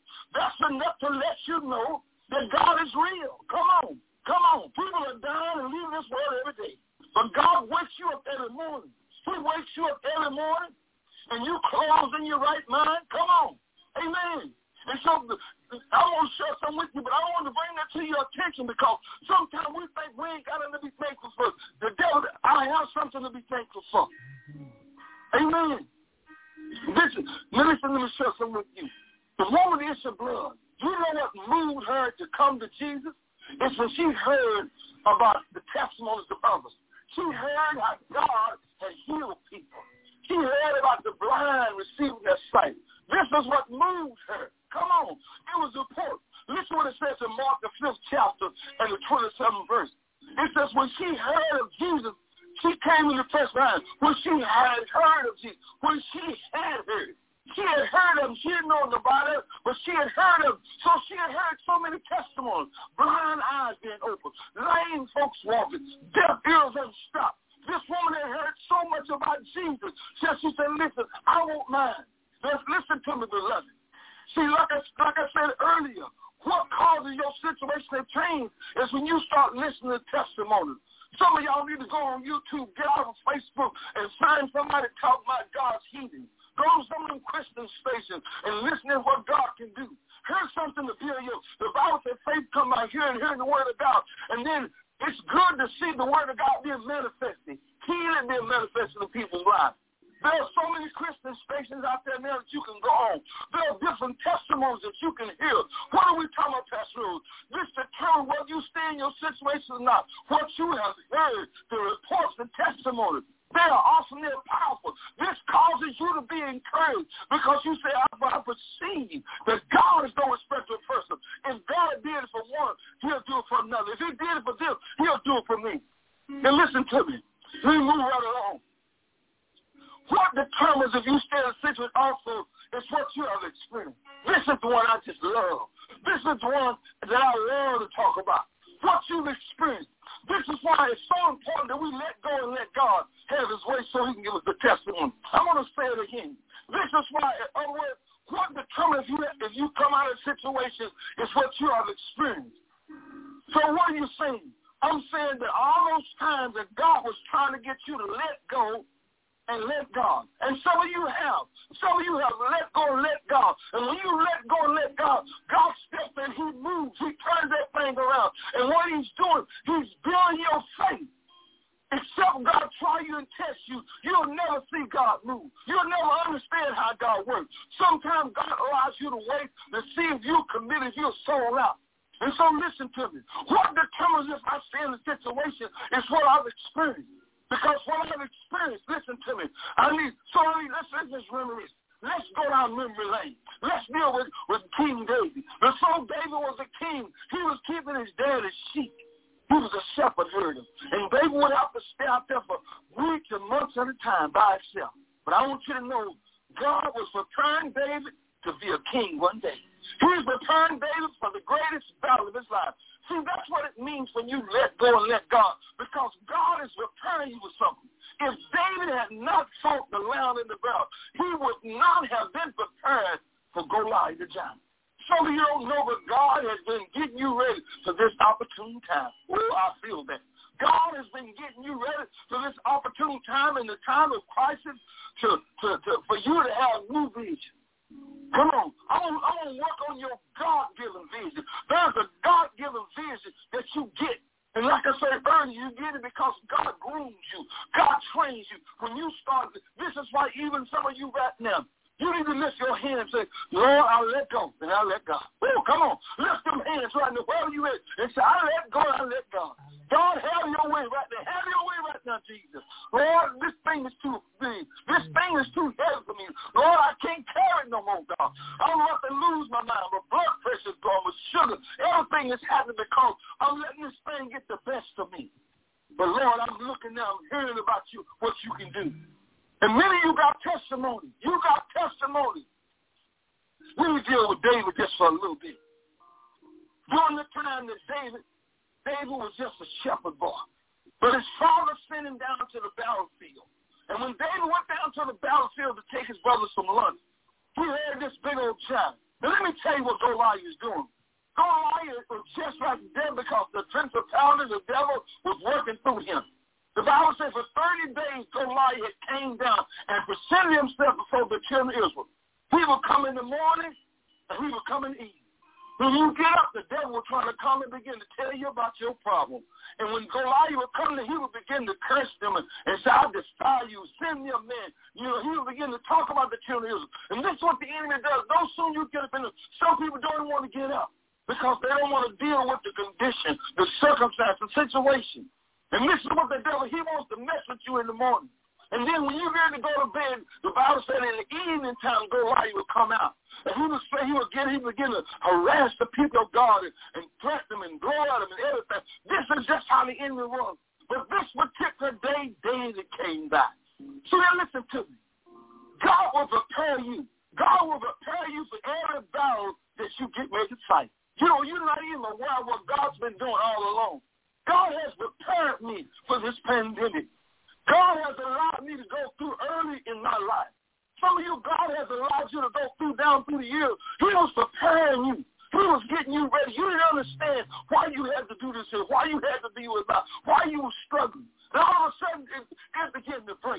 Speaker 5: that God is real. Come on. People are dying and leaving this world every day. But God wakes you up every morning. He wakes you up every morning, and you close in your right mind. Come on. Amen. And so I want to share something with you, but I want to bring that to your attention because sometimes we think we ain't got nothing to be thankful for. The devil, I have something to be thankful for. Amen. Listen, let me share something with you. The woman is of blood. You know what moved her to come to Jesus? It's when she heard about the testimonies of others. She heard how God had healed people. She heard about the blind receiving their sight. This is what moved her. Come on. It was important. Listen what it says in Mark the 5th chapter and the 27th verse. It says when she heard of Jesus, she came in the first line. When she had heard of Jesus, when she had heard of him. She didn't know about it, but she had heard of him. So she had heard so many testimonies. Blind eyes being opened, lame folks walking, deaf ears unstopped. This woman had heard so much about Jesus. So she said, listen, I won't mind. Listen to me, beloved. See, like I said earlier, what causes your situation to change is when you start listening to testimonies. Some of y'all need to go on YouTube, get out of Facebook, and find somebody talk about God's healing. Go to some of them Christian stations and listen to what God can do. Hear something to build you. The Bible says faith come by hearing the word of God. And then it's good to see the word of God being manifested. Healing being manifested in people's lives. There are so many Christian stations out there now that you can go on. There are different testimonies that you can hear. What are we talking about, Pastor Rose? This determines whether you stay in your situation or not. What you have heard, the reports, the testimonies, they are awesome, they're powerful. This causes you to be encouraged because you say, I perceive that God is no respecter of person. If God did it for one, he'll do it for another. If he did it for them, he'll do it for me. And listen to me. We move right along. What determines if you stay in a situation also is what you have experienced. This is the one I just love. This is the one that I love to talk about. What you've experienced. This is why it's so important that we let go and let God have his way so he can give us the testimony. I'm going to say it again. This is why, in other words, what determines if you come out of a situation is what you have experienced. So what are you saying? I'm saying that all those times that God was trying to get you to let go and let God. And some of you have. Some of you have let go and let God. And when you let go and let God, God steps in, he moves, he turns that thing around. And what he's doing, he's building your faith. Except God try you and test you, you'll never see God move. You'll never understand how God works. Sometimes God allows you to wait to see if you're committed, if you're sold out. And so listen to me. What determines if I stay in a situation is what I've experienced. Because what I've experienced, listen to me. Let's just reminisce. Let's go down memory lane. Let's deal with King David. Before David was a king, he was keeping his daddy's sheep. He was a shepherd herder. And David would have to stay out there for weeks and months at a time by himself. But I want you to know, God was preparing David to be a king one day. He was preparing David for the greatest battle of his life. See, that's what it means when you let go and let God, because God is preparing you for something. If David had not fought the lion in the battle, he would not have been prepared for Goliath the giant. Some of you don't know, but God has been getting you ready for this opportune time. Oh, I feel that. God has been getting you ready for this opportune time in the time of crisis for you to have new vision. Come on. I want to work on your God-given vision. There's a God-given vision that you get. And like I said earlier, you get it because God grooms you. God trains you. When you start, this is why even some of you right now, you need to lift your hand and say, Lord, I'll let go, and I'll let God. Oh, come on. Lift them hands right now, wherever you at, and say, I let go, and I let God. God, have your way right now. Have your way right now, Jesus. Lord, this thing is too big. This thing is too heavy for me. Lord, I can't carry it no more, God. I'm about to lose my mind. My blood pressure's gone, with sugar. Everything is happening because I'm letting this thing get the best of me. But, Lord, I'm looking now, I'm hearing about you, what you can do. And many of you got testimony. You got testimony. Let me deal with David just for a little bit. During the time that David was just a shepherd boy. But his father sent him down to the battlefield. And when David went down to the battlefield to take his brothers some lunch, he heard this big old giant. Now let me tell you what Goliath is doing. Goliath was just like them because the principality, the devil, was working through him. The Bible says for 30 days Goliath came down and presented himself before the children of Israel. He would come in the morning and he would come in the evening. When you get up, the devil will try to come and begin to tell you about your problem. And when Goliath would come, he would begin to curse them and say, I defy you, send me a man. He would begin to talk about the children of Israel. And this is what the enemy does. Don't soon you get up in some people don't want to get up because they don't want to deal with the condition, the circumstance, the situation. And this is what the devil, he wants to mess with you in the morning. And then when you're ready to go to bed, the Bible said in the evening time, Goliath would come out. And he would say, he would begin to harass the people of God and threaten them and blow at them and everything. This is just how the enemy was. But this particular day, David came back. So now listen to me. God will prepare you. God will prepare you for every battle that you get ready to fight. You're not even aware of what God's been doing all along. God has prepared me for this pandemic. God has allowed me to go through early in my life. Some of you, God has allowed you to go down through the years. He was preparing you. He was getting you ready. You didn't understand why you had to do this here, why you had to be with God, why you were struggling. And all of a sudden, it began to break.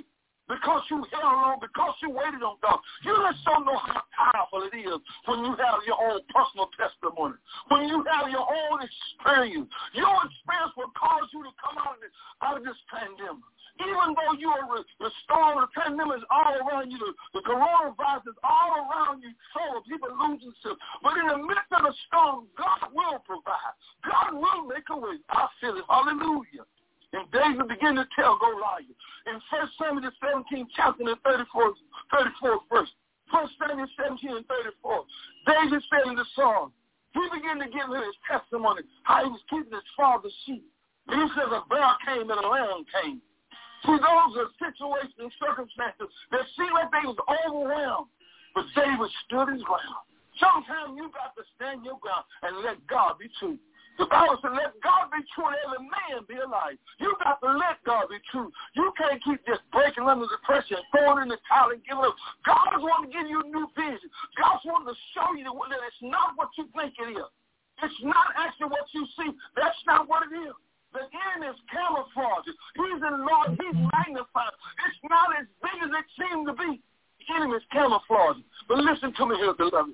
Speaker 5: because you held on, because you waited on God. You just don't know how powerful it is when you have your own personal testimony, when you have your own experience. Your experience will cause you to come out of this pandemic. Even though you are restored, the pandemic is all around you, the coronavirus is all around you, so people losing stuff. But in the midst of the storm, God will provide. God will make a way. I feel it. Hallelujah. And David began to tell Goliath. In 1 Samuel 17, chapter 34th verse, 1 Samuel 17 and 34, David said in the song, he began to give him his testimony, how he was keeping his father's sheep. And he says a bear came and a lamb came. See, those are situations and circumstances that seem like they was overwhelmed. But David stood his ground. Sometimes you got to stand your ground and let God be true. The Bible said, let God be true and every man be a liar. You got to let God be true. You can't keep just breaking under the pressure and throwing in the towel and giving up. God wants to give you a new vision. God wants to show you that it's not what you think it is. It's not actually what you see. That's not what it is. The enemy is camouflaged. He's enlarged. He's magnified. It's not as big as it seemed to be. The enemy is camouflaged. But listen to me here, beloved.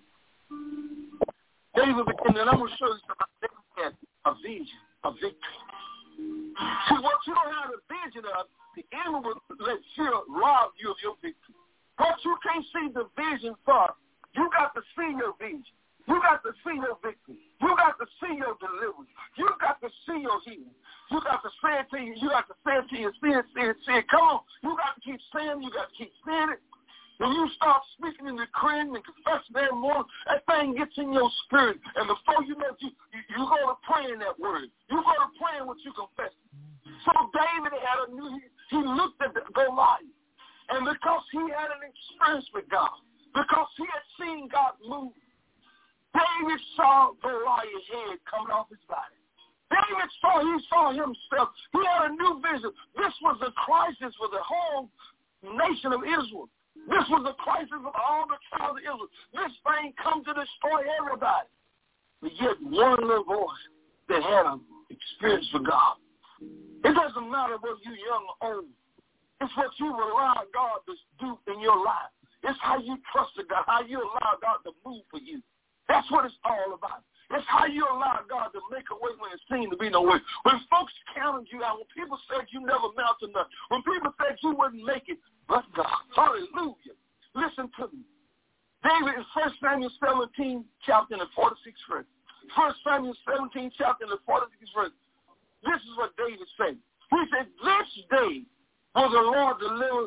Speaker 5: David began, and I'm going to show you something. David had a vision, a victory. See, what you don't have a vision of, the enemy will let fear rob you of your victory. What you can't see the vision for, you got to see your vision. You got to see your victory. You got to see your deliverance. You got to see your healing. You got to say it to you. You got to say it to you. See it. Come on. You got to keep saying it. You got to keep saying it. When you start speaking and decreeing and confessing every morning, that thing gets in your spirit. And before you know it, you go to praying that word. You go to praying what you confess. So David had he looked at Goliath. And because he had an experience with God, because he had seen God move, David saw Goliath's head coming off his body. David saw himself. He had a new vision. This was a crisis for the whole nation of Israel. This was a crisis of all the tribes of Israel. This thing come to destroy everybody. But yet one little boy that had an experience with God. It doesn't matter whether you're young or old. It's what you allow God to do in your life. It's how you trust God, how you allow God to move for you. That's what it's all about. It's how you allow God to make a way when it seemed to be no way. When folks counted you out, when people said you never amount to nothing, when people said you wouldn't make it, but God. Hallelujah. Listen to me. David in 1 Samuel 17, chapter in the 46th verse. 1 Samuel 17, chapter in the 46th verse. This is what David said. He said, this day will the Lord deliver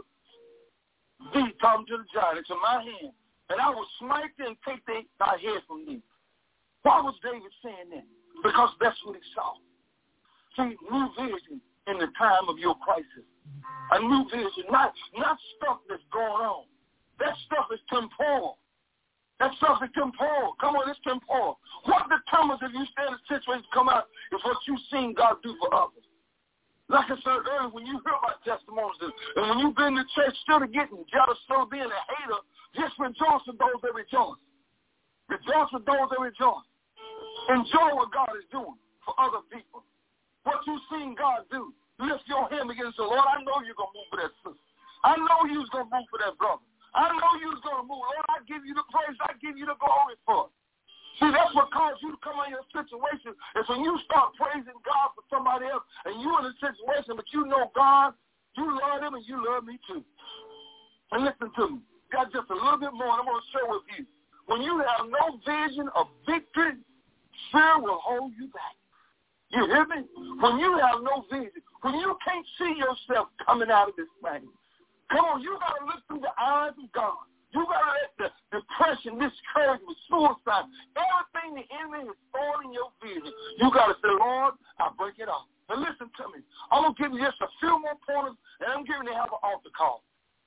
Speaker 5: thee, Tom, to the giant, into my hand. And I will smite thee and take thy head from thee. Why was David saying that? Because that's what he saw. See, new vision in the time of your crisis. A new vision, not stuff that's going on. That stuff is temporal. That stuff is temporal. Come on, it's temporal. What determines if you stay in a situation to come out is what you've seen God do for others. Like I said earlier, when you hear about testimonies and when you've been to church still getting jealous, still being a hater, just rejoice with those that rejoice. Rejoice with those that rejoice. Enjoy what God is doing for other people. What you've seen God do. Lift your hand against the Lord. I know you're going to move for that sister. I know you was going to move for that brother. I know you was going to move. Lord, I give you the praise. I give you the glory for it. See, that's what caused you to come out of your situation is when you start praising God for somebody else and you're in a situation, but you know God, you love him, and you love me too. And listen to me. Got just a little bit more I'm going to share with you. When you have no vision of victory, fear will hold you back. You hear me? When you have no vision, when you can't see yourself coming out of this thing, come on, you got to look through the eyes of God. You got to let the depression, discouragement, suicide, everything the enemy is throwing in your vision, you got to say, Lord, I break it off. Now listen to me. I'm going to give you just a few more pointers, and I'm giving you have an altar call.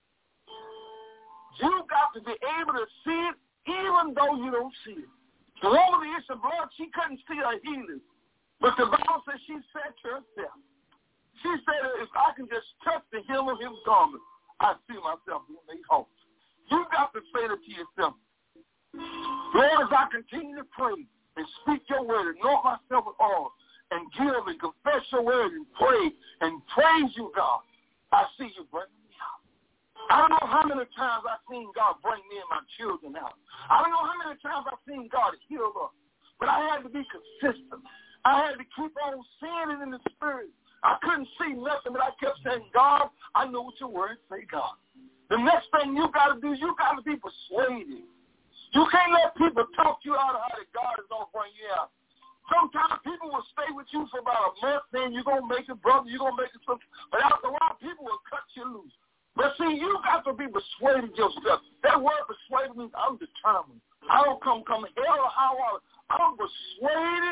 Speaker 5: You got to be able to see it even though you don't see it. The woman with the issue of blood, she couldn't see her healing. But the Bible says she said to herself, she said, if I can just touch the hem of his garment, I see myself being made whole. You got to say that to yourself. Lord, as I continue to pray and speak your word, anoint myself with oil, and give and confess your word and pray and praise you, God, I see you bringing me out. I don't know how many times I've seen God bring me and my children out. I don't know how many times I've seen God heal us. But I had to be consistent. I had to keep on sinning in the spirit. I couldn't see nothing, but I kept saying, God, I know what your word say, God. The next thing you got to do, you got to be persuaded. You can't let people talk you out of how that God is going to bring you out. Sometimes people will stay with you for about a month, saying you're going to make it, brother, you're going to make it something. But after a while, people will cut you loose. But see, you got to be persuaded yourself. That word persuaded means I'm determined. I don't come hell or high water. I'm persuaded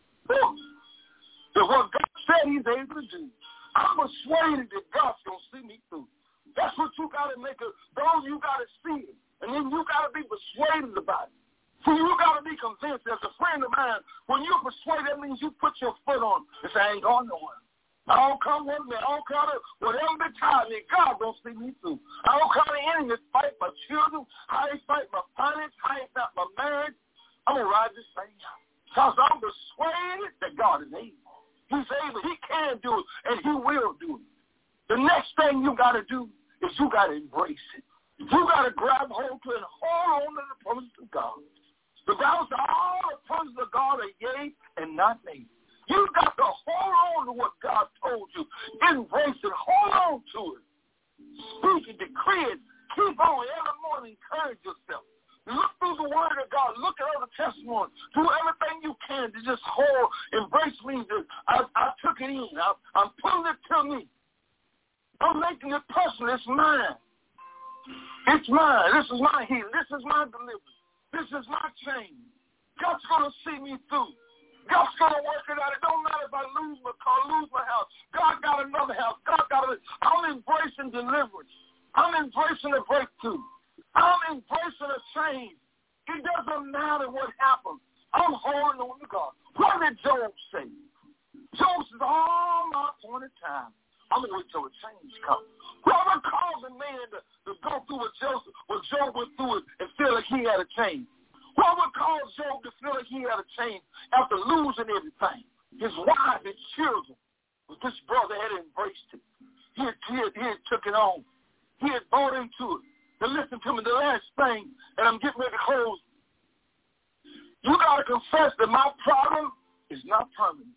Speaker 5: that what God said he's able to do. I'm persuaded that God's going to see me through. That's what you got to make it. Those you got to see it. And then you got to be persuaded about it. See, you got to be convinced. As a friend of mine, when you're persuaded, that means you put your foot on it. Say, I ain't going nowhere. I don't come with me. I don't come to whatever the time me. God don't see me through. I don't come to enemies fight my children. I ain't fight my finance. I ain't fight my marriage. I'm going to ride this thing out. Because I'm persuaded that God is able. He's able. He can do it, and he will do it. The next thing you got to do is you got to embrace it. You got to grab hold to it and hold on to the promise of God. The Bible says all the promises of God are yea and not nay. You got to hold on to what God told you. Embrace it. Hold on to it. Speak it, decree it. Keep on every morning. Encourage yourself. Look through the word of God. Look at other testimonies. Do everything you can to just hold. Embrace me. I took it in. I'm putting it to me. I'm making it personal. It's mine. It's mine. This is my healing. This is my deliverance. This is my change. God's going to see me through. God's going to work it out. It don't matter if I lose my car, lose my house. God got another house. I'm embracing deliverance. I'm embracing a breakthrough. I'm embracing a change. It doesn't matter what happens. I'm holding on to God. What did Job say? Job says, all my appointed time, I'm going to wait till a change comes. Whoever caused a man to go through what Job went through and feel like he had a change. Whoever caused Job to feel like he had a change after losing everything, his wife, his children, this brother had embraced it. He had took it on. He had bought into it. Now listen to me, the last thing, and I'm getting ready to close. You got to confess that my problem is not permanent.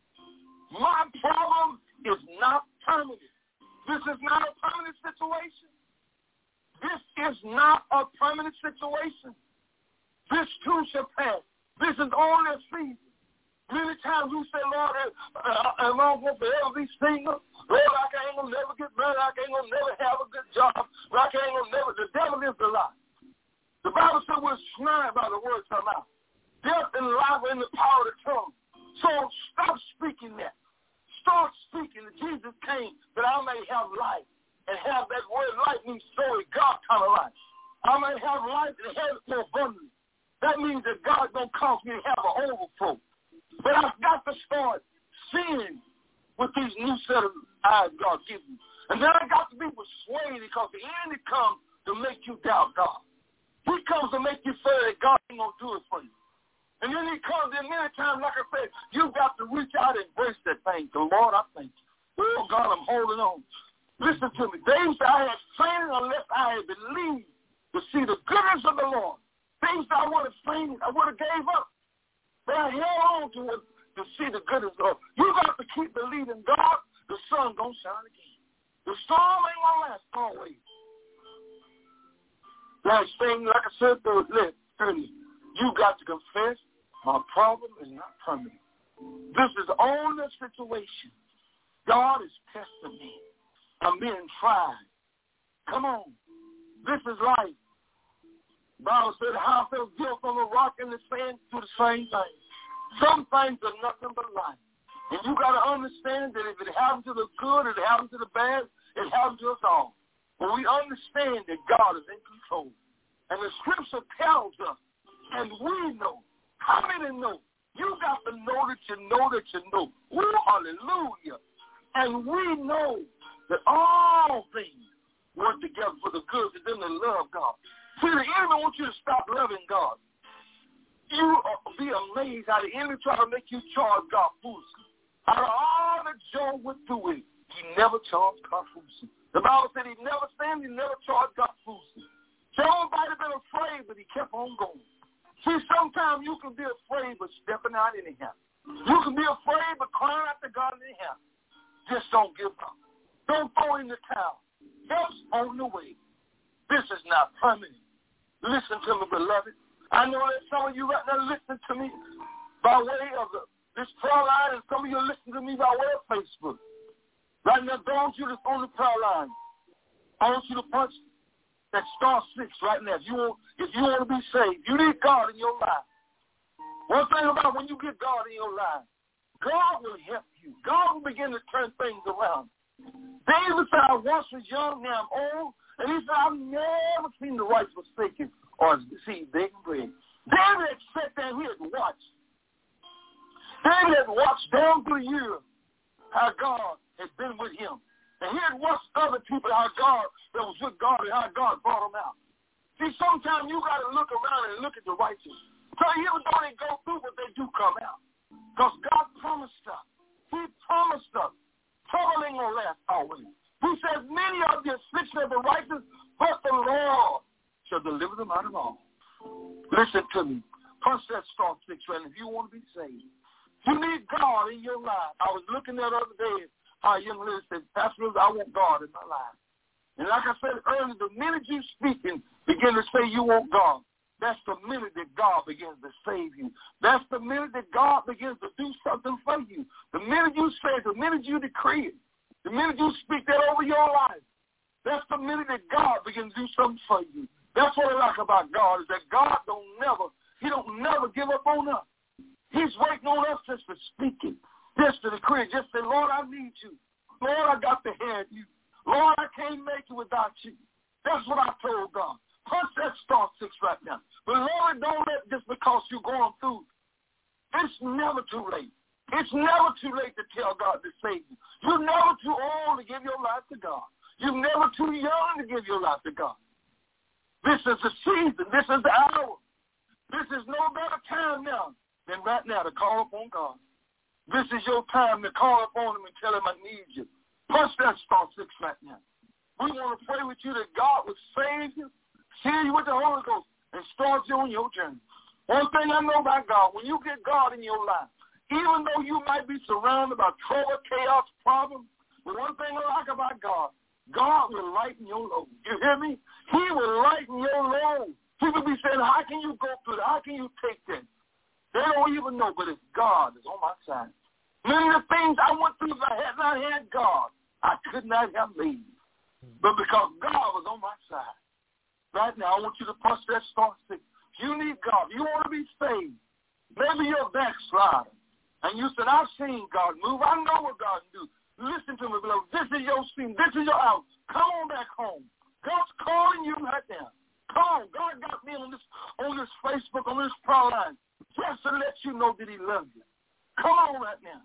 Speaker 5: My problem is not permanent. This is not a permanent situation. This is not a permanent situation. This too shall pass. This is only a season. Many times we say, Lord, am I going to forever be single? Lord, I ain't going to never get married. I ain't going to never have a good job. I ain't going to never. The devil is a lie. The Bible says we're snared by the words come out. Death and life are in the power of the tongue. So stop speaking that. Start speaking that Jesus came that I may have life. And have that word life means story, God kind of life. I may have life and have it more abundantly. That means that God don't cause me to have an overflow. But I've got to start seeing with these new set of eyes God gives me. And then I got to be persuaded because the enemy comes to make you doubt God. He comes to make you feel that God ain't going to do it for you. And then he comes in many times, like I said, you've got to reach out and embrace that thing. So, Lord, I thank you. Oh, God, I'm holding on. Listen to me. David said, I had fainted unless I had believed to see the goodness of the Lord. Things I would have fainted, I would have gave up. But I held on to it to see the goodness of the Lord. You got to keep believing God, the sun going to shine again. The storm ain't going to last always. Last thing, like I said earlier, you got to confess my problem is not permanent. This is only a situation. God is testing me. I'm being tried. Come on. This is life. The Bible said, how I feel built on the rock and the sand do the same thing. Some things are nothing but life. And you got to understand that if it happens to the good, it happens to the bad, it happens to us all. But we understand that God is in control. And the scripture tells us, and we know. How many know? You got to know that you know that you know. Ooh, hallelujah. And we know that all things work together for the good to them that love God. See, the enemy wants you to stop loving God. You be amazed how the enemy try to make you charge God foolishly. Out of all that Job went through it, He never charged God foolishness. The Bible said he never sinned, he never charged God foolishness. Job might have been afraid, but he kept on going. See, sometimes you can be afraid, but stepping out anyhow. You can be afraid, but crying out to God anyhow. Just don't give up. Don't throw in the towel. Help's on the way. This is not permanent. Listen to me, beloved. I know that some of you right now listen to me by way of this prayer line, and some of you listen to me by way of Facebook. Right now, don't you just on the prayer line. I want you to punch that *6 right now. If you want to be saved, you need God in your life. One thing about when you get God in your life, God will help you. God will begin to turn things around. David said, I once was young, now I'm old. And he said, I've never seen the righteous forsaken or see begging bread. David had sat there and he had watched. David had watched down through the years how God had been with him. And he had watched other people, how God that was with God and how God brought them out. See, sometimes you got to look around and look at the righteous. So even though they go through, but they do come out. Because God promised us. He promised us. Trouble ain't going to last always. He says, many of the affliction of the righteous, but the Lord shall deliver them out of all. Listen to me. Punch that *6 right if you want to be saved. You need God in your life. I was looking at the other day how a young lady said, Pastor, I want God in my life. And like I said earlier, the minute you speak and begin to say you want God, that's the minute that God begins to save you. That's the minute that God begins to do something for you. The minute you say it, the minute you decree it, the minute you speak that over your life, that's the minute that God begins to do something for you. That's what I like about God, is that God don't never give up on us. He's waiting on us just for speaking, just to decree, just say, Lord, I need you. Lord, I got to have you. Lord, I can't make it without you. That's what I told God. Punch that *6 right now. But Lord, don't let just because you're going through, it's never too late. It's never too late to tell God to save you. You're never too old to give your life to God. You're never too young to give your life to God. This is the season. This is the hour. This is no better time now than right now to call upon God. This is your time to call upon him and tell him I need you. Punch that *6 right now. We want to pray with you that God would save you, fill you with the Holy Ghost, and start you on your journey. One thing I know about God, when you get God in your life, even though you might be surrounded by trouble, chaos, problems, but one thing I like about God, God will lighten your load. You hear me? He will lighten your load. People be saying, how can you go through that? How can you take that? They don't even know, but it's God is on my side. Many of the things I went through, if I had not had God, I could not have made it. But because God was on my side. Right now, I want you to punch that *6. You need God. You want to be saved. Maybe you're a backslider. And you said, I've seen God move. I know what God can do. Listen to me, beloved. This is your season. This is your hour. Come on back home. God's calling you right now. Come on. God got me on this Facebook, on this prayer line, just to let you know that he loves you. Come on right now.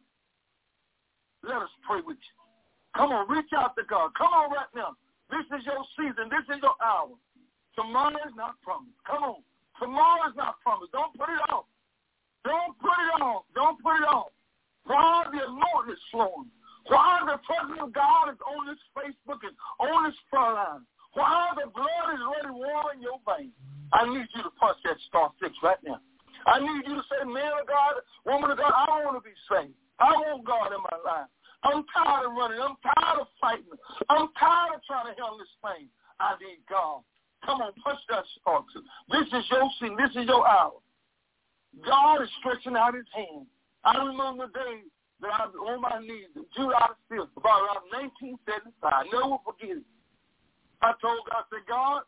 Speaker 5: Let us pray with you. Come on, reach out to God. Come on right now. This is your season. This is your hour. Tomorrow is not promised. Come on. Tomorrow is not promised. Don't put it off. Don't put it off. Don't put it off. While the anointing is flowing, while the presence of God is on this Facebook and on this prayer line, while the blood is ready warm in your veins, I need you to punch that *6 right now. I need you to say, man of God, woman of God, I don't want to be saved. I want God in my life. I'm tired of running. I'm tired of fighting. I'm tired of trying to handle this thing. I need God. Come on, punch that *6. This is your season. This is your hour. God is stretching out his hand. I remember the day that I was on my knees in July 5th, about around 1975. I never will forget it. I told God, I said, God,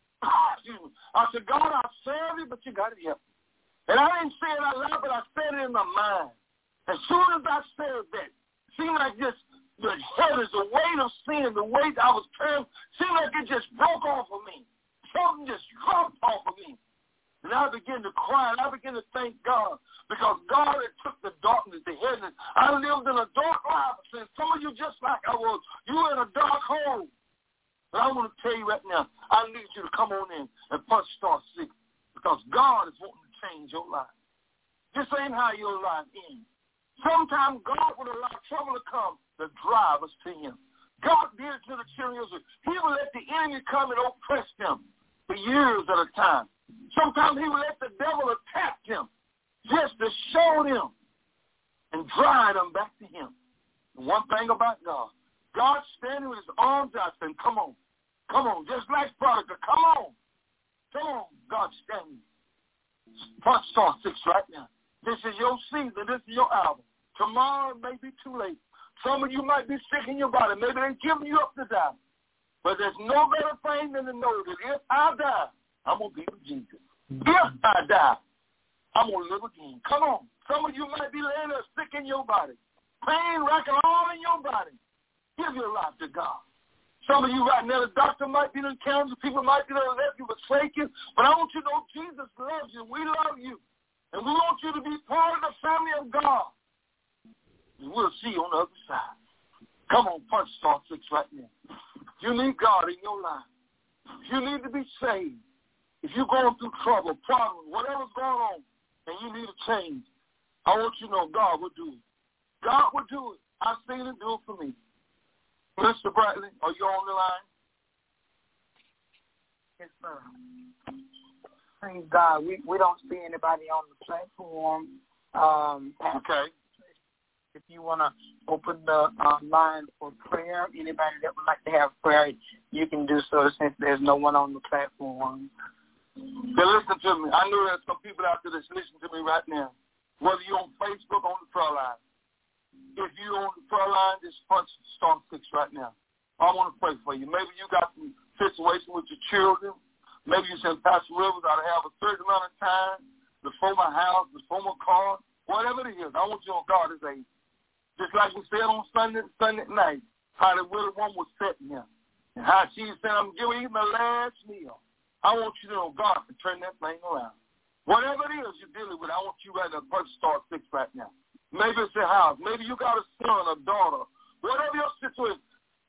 Speaker 5: I serve you, but you got to help me. And I didn't say it out loud, but I said it in my mind. As soon as I said that, it seemed like just the heavens, the weight of sin, the weight I was carrying, seemed like it just broke off of me. Something just dropped off of me. And I began to cry, and I began to thank God, because God had took the darkness, the heaviness. I lived in a dark life. And some of you, just like I was, you were in a dark hole. But I want to tell you right now, I need you to come on in and punch *6, because God is wanting to change your life. This ain't how your life ends. Sometimes God would allow trouble to come to drive us to him. God did it to the children of Israel. He would let the enemy come and oppress them for years at a time. Sometimes he would let the devil attack them just to show them and drive them back to him. And one thing about God, God standing with his arms out saying, come on, just like prodigal, come on, God standing. Front Star 6 right now. This is your season, this is your hour. Tomorrow may be too late. Some of you might be sick in your body. Maybe they're giving you up to die. But there's no better thing than to know that if I die, I'm going to be with Jesus. If I die, I'm going to live again. Come on. Some of you might be laying there sick in your body. Pain racking all in your body. Give your life to God. Some of you right now, the doctor might be in cancer. People might be there to let you forsake you. But I want you to know Jesus loves you. We love you. And we want you to be part of the family of God. And we'll see you on the other side. Come on, Punch Star 6 right now. You need God in your life. You need to be saved. If you're going through trouble, problems, whatever's going on, and you need a change, I want you to know God will do it. God will do it. I've seen him do it for me. Mr. Bradley, are you on the line?
Speaker 2: Yes, sir. Praise God. We don't see anybody on the platform.
Speaker 5: Okay.
Speaker 2: If you want to open the line for prayer, anybody that would like to have prayer, you can do so since there's no one on the platform.
Speaker 5: Then listen to me. I know there's some people out there that's listening to me right now. Whether you're on Facebook or on the prayer line. If you're on the prayer line, just punch Star 6 right now. I want to pray for you. Maybe you got some situation with your children. Maybe you said, Pastor Rivers, I have a certain amount of time before my house, before my car, whatever it is. I want you on God's aid. Just like we said on Sunday night, how the widow woman was sitting here. And how she said, I'm giving you my last meal. I want you to know God can turn that thing around. Whatever it is you're dealing with, I want you right now to punch Star 6 right now. Maybe it's your house. Maybe you got a son, a daughter. Whatever your situation,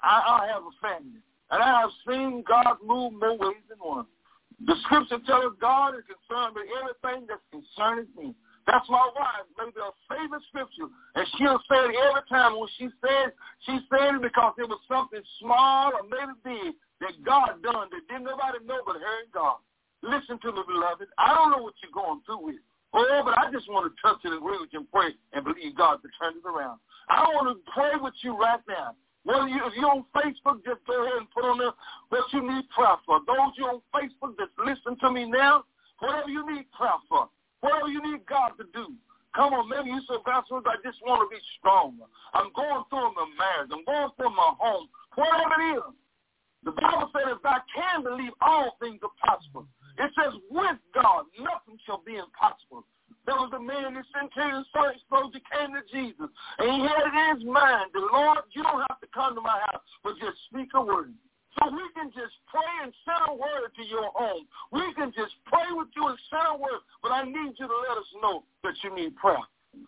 Speaker 5: I have a family. And I have seen God move more ways than one. The scripture tells us God is concerned with everything that's concerning me. That's my wife, maybe a favorite scripture. And she'll say it every time when she said it because it was something small or maybe big that God done that didn't nobody know but her and God. Listen to me, beloved. I don't know what you're going through with. Oh, but I just want to touch and agree with you and pray and believe God to turn it around. I want to pray with you right now. If you're on Facebook, just go ahead and put on there what you need prayer for. Those you on Facebook, just listen to me now. Whatever you need prayer for, whatever you need God to do. Come on, maybe you say, Pastor, I just want to be stronger. I'm going through my marriage. I'm going through my home. Whatever it is. The Bible says if I can believe, all things are possible. It says, with God, nothing shall be impossible. There was a man that sent to his son exposed, he came to Jesus. And he had it in his mind, the Lord, you don't have to come to my house, but just speak a word. So we can just pray and send a word to your home. We can just pray with you and send a word, but I need you to let us know that you need prayer.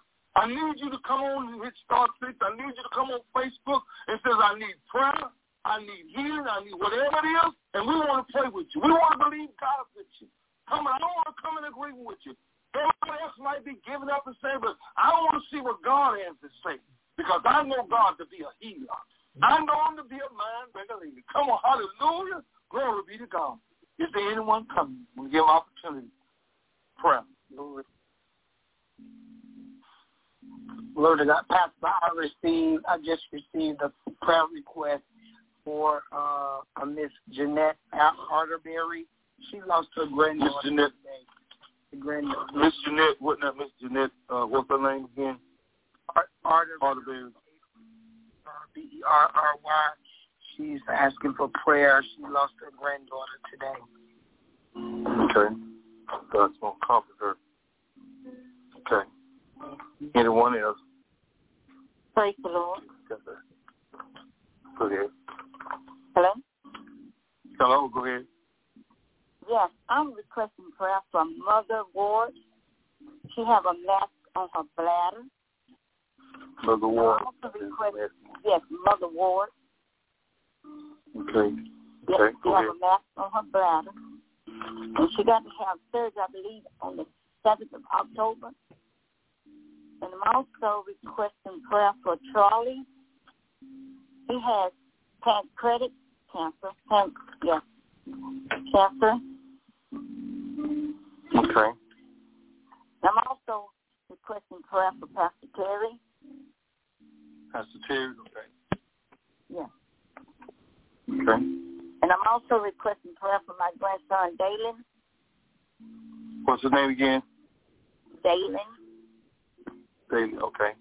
Speaker 5: I need you to come on and hit Star 6. I need you to come on Facebook and say, I need prayer. I need healing, I need whatever it is, and we want to pray with you. We want to believe God with you. Come on, I don't want to come in agreement with you. Everybody else might be giving up and saying, but I want to see what God has to say because I know God to be a healer. I know him to be a mind regulator. Come on, hallelujah. Glory be to God. Is there anyone coming? We'll give him opportunity. Prayer.
Speaker 2: Lord God, Pastor, I just received a prayer request for Miss Jeanette Arterberry. She lost her granddaughter today.
Speaker 5: Miss Jeanette, what's that? Miss Jeanette, what's her name again? Arterberry.
Speaker 2: Berry. She's asking for prayer. She lost her granddaughter today.
Speaker 5: Okay. God's going to comfort her. Okay. Anyone else?
Speaker 6: Praise the Lord.
Speaker 5: Go ahead.
Speaker 6: Hello?
Speaker 5: Hello, go ahead.
Speaker 6: Yes, I'm requesting prayer from Mother Ward. She have a mass on her bladder.
Speaker 5: Mother Ward.
Speaker 6: Yes, Mother Ward.
Speaker 5: Okay.
Speaker 6: Yes, she have a mass on her bladder. And she got to have surgery, I believe, on the 7th of October. And I'm also requesting prayer for Charlie. He has pancreatic cancer. Cancer.
Speaker 5: Okay.
Speaker 6: I'm also requesting prayer for Pastor Terry.
Speaker 5: Pastor Terry, okay.
Speaker 6: Yeah.
Speaker 5: Okay.
Speaker 6: And I'm also requesting prayer for my grandson, Dalen.
Speaker 5: What's his name again?
Speaker 6: Dalen.
Speaker 5: Dalen, okay.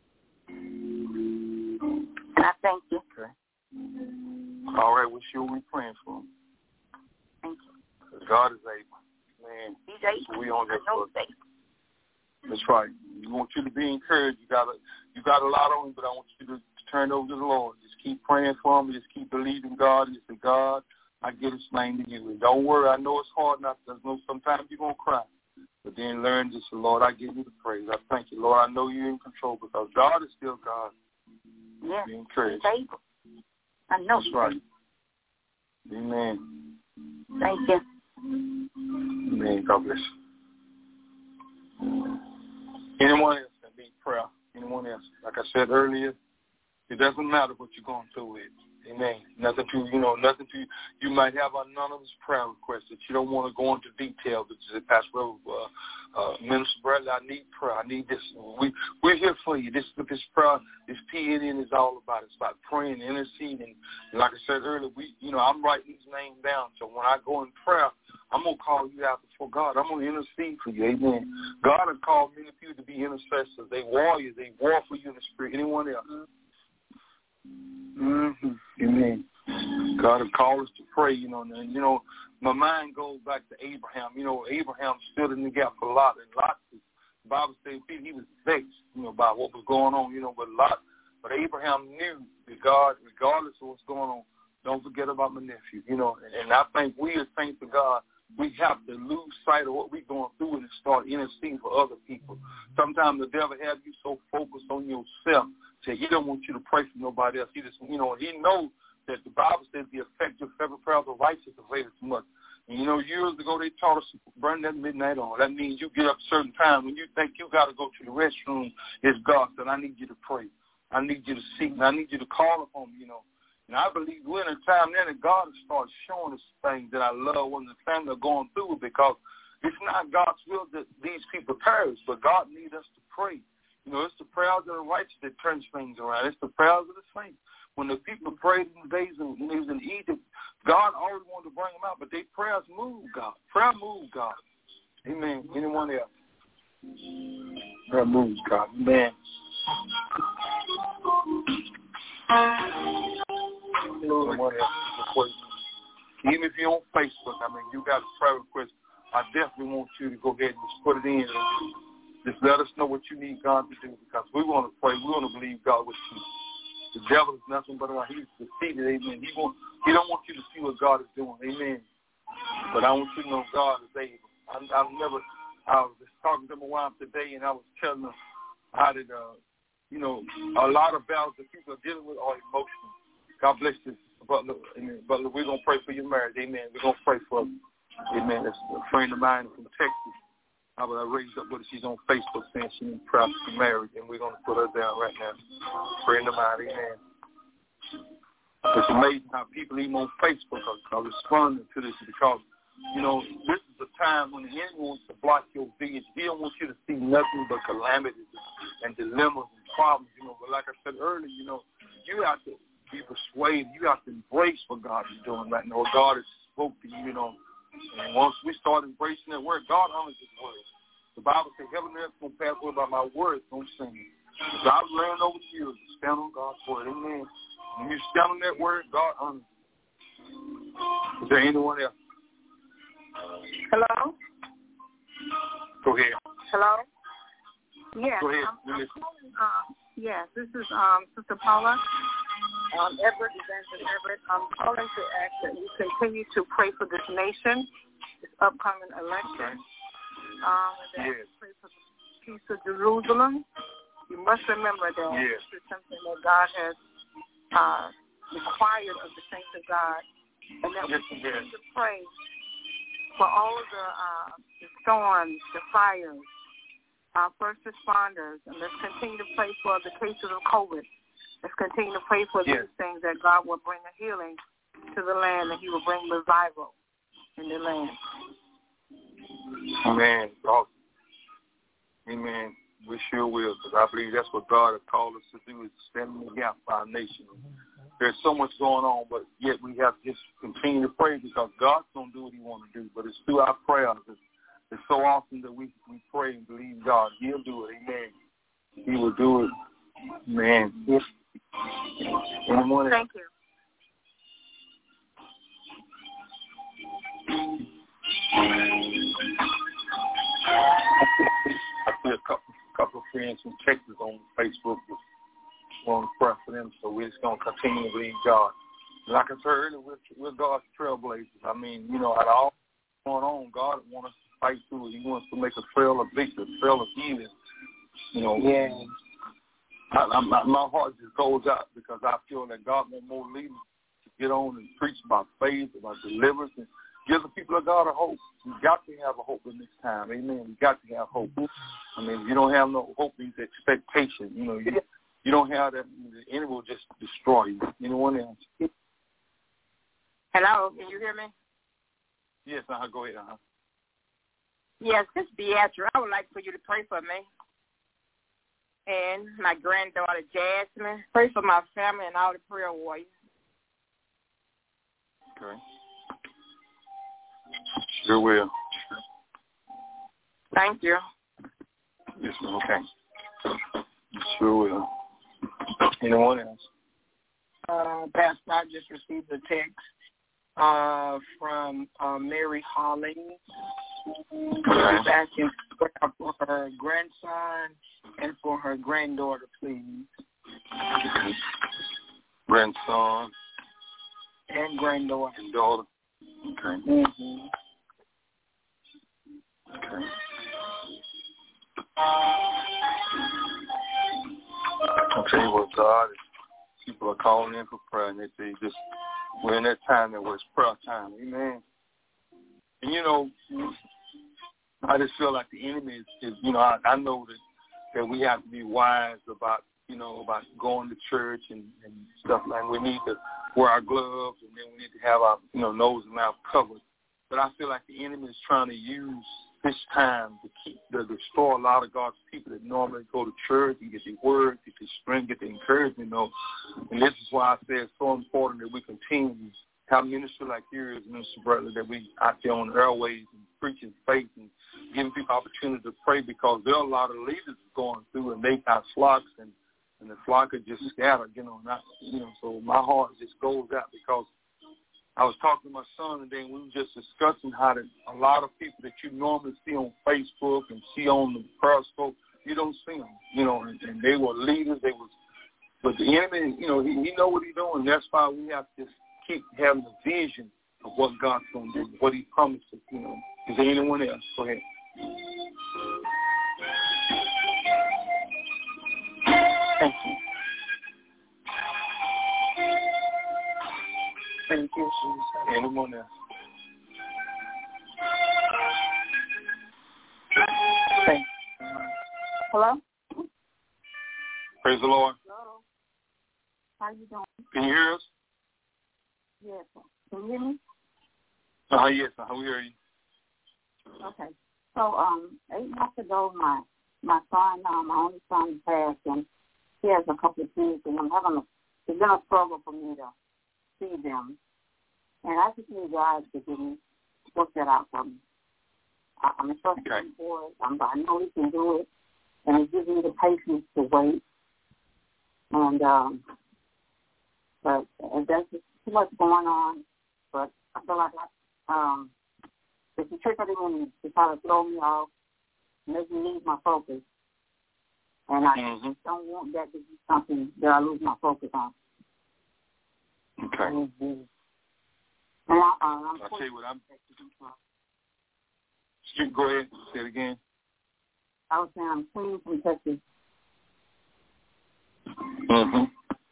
Speaker 6: And I thank you.
Speaker 5: Okay. All right, we'll be praying for him.
Speaker 6: Thank you.
Speaker 5: Because God is able. Man.
Speaker 6: He's able.
Speaker 5: So we on that. That's right. We want you to be encouraged. You got a lot on you, but I want you to turn over to the Lord. Just keep praying for him. Just keep believing God. And say, God, I get his name to you. And don't worry. I know it's hard not to. I know sometimes you're going to cry. But then learn to say, Lord, I give you the praise. I thank you, Lord. I know you're in control because God is still God.
Speaker 6: Yeah.
Speaker 5: Be encouraged.
Speaker 6: He's able. I know.
Speaker 5: That's right. Amen.
Speaker 6: Thank you.
Speaker 5: Amen. God bless you. Anyone else that need prayer? Anyone else? Like I said earlier, it doesn't matter what you're going through with. Amen. Nothing to you might have anonymous prayer requests that you don't want to go into detail, but you say, Pastor Minister Bradley, I need prayer. I need this. We're here for you. This prayer, this PNN is all about. It's about praying, interceding. And like I said earlier, I'm writing these names down. So when I go in prayer, I'm going to call you out before God. I'm going to intercede for you. Amen. God has called many people to be intercessors. They warriors. They war for you in the spirit. Anyone else? Mm-hmm. Amen. God has called us to pray, and my mind goes back to Abraham. Abraham stood in the gap for Lot, and Lot, the Bible says he was vexed, by what was going on, but Abraham knew that God, regardless of what's going on, don't forget about my nephew, and I think we as saints of God, we have to lose sight of what we're going through and start interceding for other people. Sometimes the devil has you so focused on yourself that he don't want you to pray for nobody else. He just, he knows that the Bible says the effective fervent prayer of the righteous availeth much. And, years ago they taught us to burn that midnight oil. That means you get up a certain time when you think you got to go to the restroom. It's God said, I need you to pray. I need you to seek. I need you to call upon me, And I believe we're in a time then that God has started showing us things that I love when the family are going through it, because it's not God's will that these people perish, but God needs us to pray. It's the prayers of the righteous that turns things around. It's the prayers of the saints. When the people prayed in the days when they was in Egypt, God always wanted to bring them out, but their prayers moved God. Prayer moved God. Amen. Anyone else? Prayer moves God. Amen. Anyone else? Even if you're on Facebook, you got a prayer request, I definitely want you to go ahead and just put it in. Just let us know what you need God to do, because we want to pray. We want to believe God with you. The devil is nothing but he's defeated. Amen. He don't want you to see what God is doing. Amen. But I want you to know God is able. I was just talking to my wife today, and I was telling her how that, a lot of battles that people are dealing with are emotional. God bless you, Butler. Amen. Butler, we're going to pray for your marriage. Amen. We're going to pray for you. Amen. That's a friend of mine from Texas. I raised up with her. She's on Facebook saying she needs prayer to be married, and we're going to put her down right now. Friend of mine, amen. It's amazing how people even on Facebook are responding to this, because, this is a time when the enemy wants to block your vision. He don't want you to see nothing but calamities and dilemmas and problems, But like I said earlier, you have to be persuaded. You have to embrace what God is doing right now, what God has spoke to you, And once we start embracing that word, God honors his word. The Bible says, heaven and earth is going to pass away, but my word is going to sing. So I've learned over the years to stand on God's word. Amen. When you stand on that word, God honors you. Is there anyone else?
Speaker 6: Hello?
Speaker 5: Go ahead.
Speaker 6: Hello? Yes.
Speaker 5: Go ahead.
Speaker 6: I'm calling, yes, this is Sister Paula. Everett, Evangelist Everett. I'm calling to ask that you continue to pray for this nation, this upcoming election. And that you pray for the peace of Jerusalem. You must remember that this is something that God has required of the saints of God, and that we continue to pray for all of the storms, the fires, our first responders, and let's continue to pray for the cases of COVID. Let's continue to pray for these things, that God will bring a healing to the land, and he will bring revival in the land.
Speaker 5: Amen. Awesome. Amen. We sure will, because I believe that's what God has called us to do, is stand in the gap for our nation. There's so much going on, but yet we have to just continue to pray, because God's going to do what he wants to do. But it's through our prayers. It's so awesome that we pray and believe God. He'll do it. Amen. He will do it. Man.
Speaker 6: Thank you.
Speaker 5: I see a couple of friends from Texas on Facebook want to pray for them, so we're just going to continue to believe God. Like I said earlier, we're God's trailblazers. I mean, you know, out of all going on, God wants us to fight through it. He wants to make a trail of victory, a trail of healing. You know, my heart just goes out, because I feel that God wants more leaders to get on and preach about faith, about deliverance, and give the people of God a hope. We got to have a hope in this time. Amen. We got to have hope. I mean, if you don't have no hope, it's expectation. You know, you don't have that, the enemy will just destroy you. Anyone else?
Speaker 6: Hello, can you hear me?
Speaker 5: Yes, go ahead.
Speaker 6: Yes, this is Beatrice. I would like for you to pray for me and my granddaughter, Jasmine. Pray for my family and all the prayer warriors.
Speaker 5: Okay. Sure will.
Speaker 6: Thank you.
Speaker 5: Yes, ma'am. Okay. Sure will. Anyone else?
Speaker 3: Pastor, I just received a text from Mary Holly. She's asking for her grandson and for her granddaughter, please.
Speaker 5: Grandson.
Speaker 3: And granddaughter.
Speaker 5: And daughter. Okay.
Speaker 3: Mm-hmm.
Speaker 5: Okay. I'll tell you what, God, people are calling in for prayer, and they say just we're in that time that was prayer time. Amen. And, you know, I just feel like the enemy is you know, I know that we have to be wise about, you know, about going to church and stuff like that. We need to wear our gloves, and then we need to have our, you know, nose and mouth covered. But I feel like the enemy is trying to use this time to destroy a lot of God's people that normally go to church and get their word, get their strength, get their encouragement. You know? And this is why I say it's so important that we continue to have ministry like yours, Minister Bradley, that we out there on the airways and preaching faith and giving people opportunity to pray, because there are a lot of leaders going through, and they got flocks, and the flock are just scattered, you know. So my heart just goes out, because I was talking to my son, and then we were just discussing how that a lot of people that you normally see on Facebook and see on the Periscope, you don't see them, you know, and they were leaders. But the enemy, you know, he know what he's doing. That's why we have to keep having the vision of what God's going to do, what he promised us, you know. Is there anyone else? Go ahead.
Speaker 3: Thank you. Thank you, Jesus.
Speaker 5: Anyone else?
Speaker 3: Thank you.
Speaker 6: Hello?
Speaker 5: Praise the Lord.
Speaker 6: Hello. How you doing?
Speaker 5: Can you hear us?
Speaker 6: Yes. Can you hear me?
Speaker 5: Yes, we hear you.
Speaker 6: Okay. So, 8 months ago, my son, my only son, passed, and he has a couple of kids, and it's been a struggle for me to see them. And I just need God to give me, work that out for me. I'm trusting him for it. I know he can do it, and he gives me the patience to wait. And but there's just too much going on. But I feel like it's a trick of the enemy to try to throw me off, make me lose my focus. And I don't want that to be something that I lose my focus on.
Speaker 5: Okay.
Speaker 6: Mm-hmm. And
Speaker 5: I'll tell you what, go ahead. Say it again.
Speaker 6: I was saying I'm clean from Texas.
Speaker 5: Mm-hmm.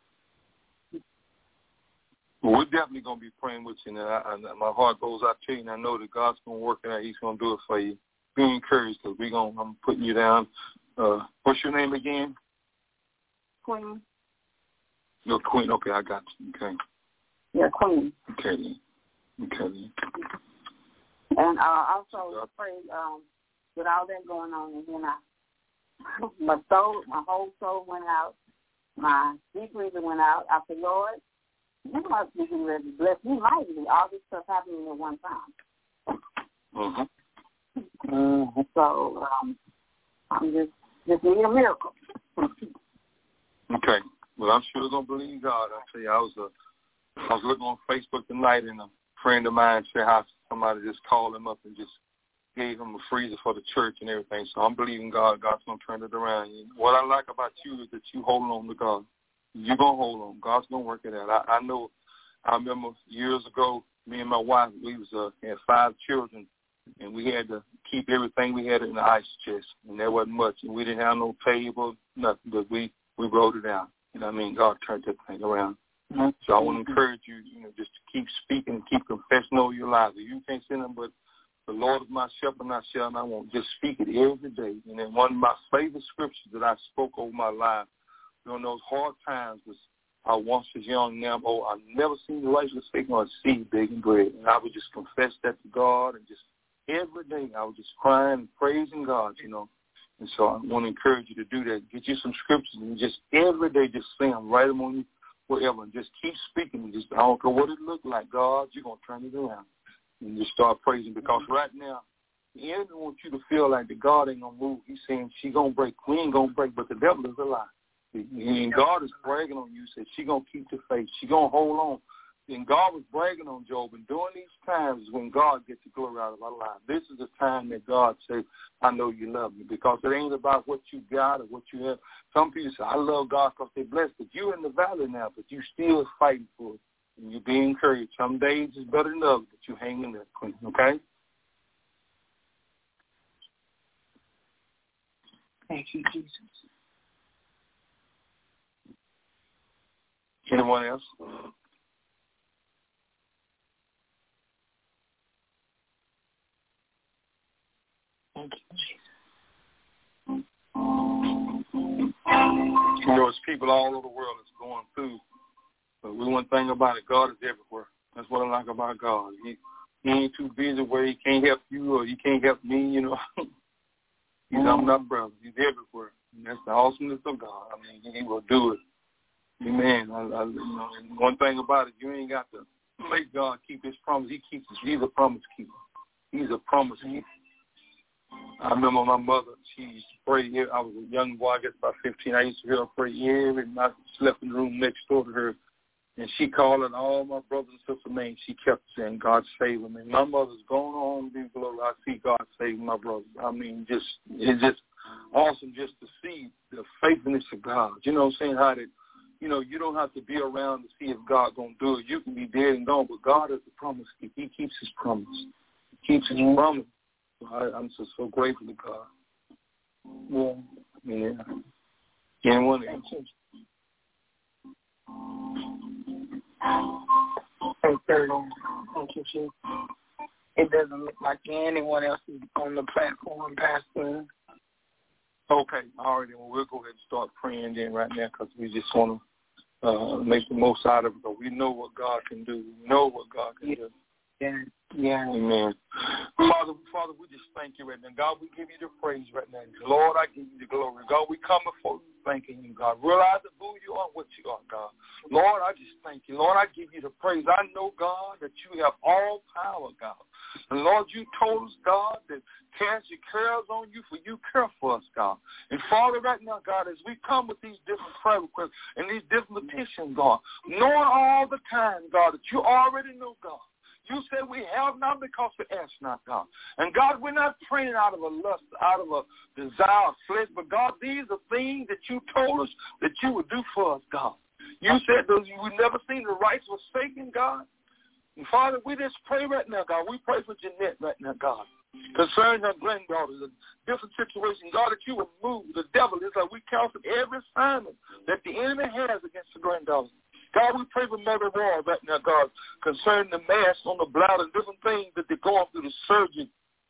Speaker 5: Well, we're definitely going to be praying with you, and my heart goes out to you, and I know that God's going to work it out. He's going to do it for you. be encouraged, because I'm putting you down. What's your name again?
Speaker 6: Queen.
Speaker 5: You're Queen. Okay, I got you. Okay.
Speaker 6: Yeah, Queen.
Speaker 5: Okay then.
Speaker 6: And also pray with all that going on, and then my whole soul went out. My deep breathing went out. I said, Lord, you must be getting ready to bless me mightily. All this stuff happening at one time. So I'm just need a miracle.
Speaker 5: Okay. Well, I'm sure going to believe God. I'll tell you, I was looking on Facebook tonight, and a friend of mine said how somebody just called him up and just gave him a freezer for the church and everything. So I'm believing God. God's going to turn it around. What I like about you is that you holding on to God. You're going to hold on. God's going to work it out. I know. I remember years ago, me and my wife, we had 5 children, and we had to keep everything we had in the ice chest, and there wasn't much. And we didn't have no table, nothing, but we wrote it out. You know what I mean? God turned that thing around. So I want to encourage you, just to keep speaking and keep confessing over your lives. You can't say nothing but the Lord is my shepherd, and I shall not want. Just speak it every day. And then one of my favorite scriptures that I spoke over my life during those hard times was, I once was young, now I'm old. I've never seen the righteous forsaken or seed begging bread. And I would just confess that to God, and just every day I was just crying and praising God, And so I want to encourage you to do that. Get you some scriptures and just every day just say them, write them on you, whatever, and just keep speaking. Just, I don't care what it looks like, God, you're going to turn it around. And just start praising, because right now, the enemy wants you to feel like the God ain't going to move. He's saying she going to break. We ain't going to break, but the devil is a lie. And God is bragging on you, said she going to keep the faith. She going to hold on. And God was bragging on Job. And during these times when God gets the glory out of our life, this is the time that God says, I know you love me. Because it ain't about what you got or what you have. Some people say, I love God because they're blessed. But you're in the valley now, but you still fighting for it. And you're being encouraged. Some days is better than others, but you hang in there, Queen, okay?
Speaker 2: Thank you, Jesus.
Speaker 5: Anyone else?
Speaker 2: Thank you, Jesus.
Speaker 5: There's people all over the world that's going through. But one thing about it, God is everywhere. That's what I like about God. He ain't too busy where he can't help you or he can't help me, He's I'm not brother. He's everywhere. And that's the awesomeness of God. I mean, he will do it. Amen. And one thing about it, you ain't got to make God keep his promise. He keeps his. He's a promise keeper. He's a promise keeper. I remember my mother, she used to pray. I was a young boy, I guess about 15. I used to hear her pray every night. I slept in the room next door to her. And she called in all my brothers and sisters' names. She kept saying, God save them. And my mother's going on to be glory. I see God saving my brothers. I mean, it's just awesome just to see the faithfulness of God. You know what I'm saying? How that, you don't have to be around to see if God's going to do it. You can be dead and gone, but God is the promise keeper. He keeps his promise. He keeps his promise. So I'm just so grateful to God. Yeah. Anyone else?
Speaker 2: Thank you, Jesus. It doesn't look like anyone else is on the platform, Pastor.
Speaker 5: Okay, all right, then we'll go ahead and start praying then right now, because we just want to make the most out of it, because we know what God can do. We know what God can do.
Speaker 2: Yeah.
Speaker 5: Amen. Father, we just thank you right now. God, we give you the praise right now. Lord, I give you the glory. God, we come before you thanking you, God. Realize who you are, what you are, God. Lord, I just thank you. Lord, I give you the praise. I know, God, that you have all power, God. And Lord, you told us, God, that cast your cares on you, for you care for us, God. And Father, right now, God, as we come with these different prayer requests and these different petitions, God, knowing all the time, God, that you already know, God. You said we have not because we ask not, God. And God, we're not praying out of a lust, out of a desire of flesh, but God, these are things that you told us that you would do for us, God. You said that we've never seen the righteous forsaken, God. And Father, we just pray right now, God. We pray for Jeanette right now, God. Concerning her granddaughters, a different situation, God, that you would move the devil. It's like we cancel every assignment that the enemy has against the granddaughters. God, we pray for Mary Ward right now, God, concerning the mass on the bladder and different things that they're going through, the surgery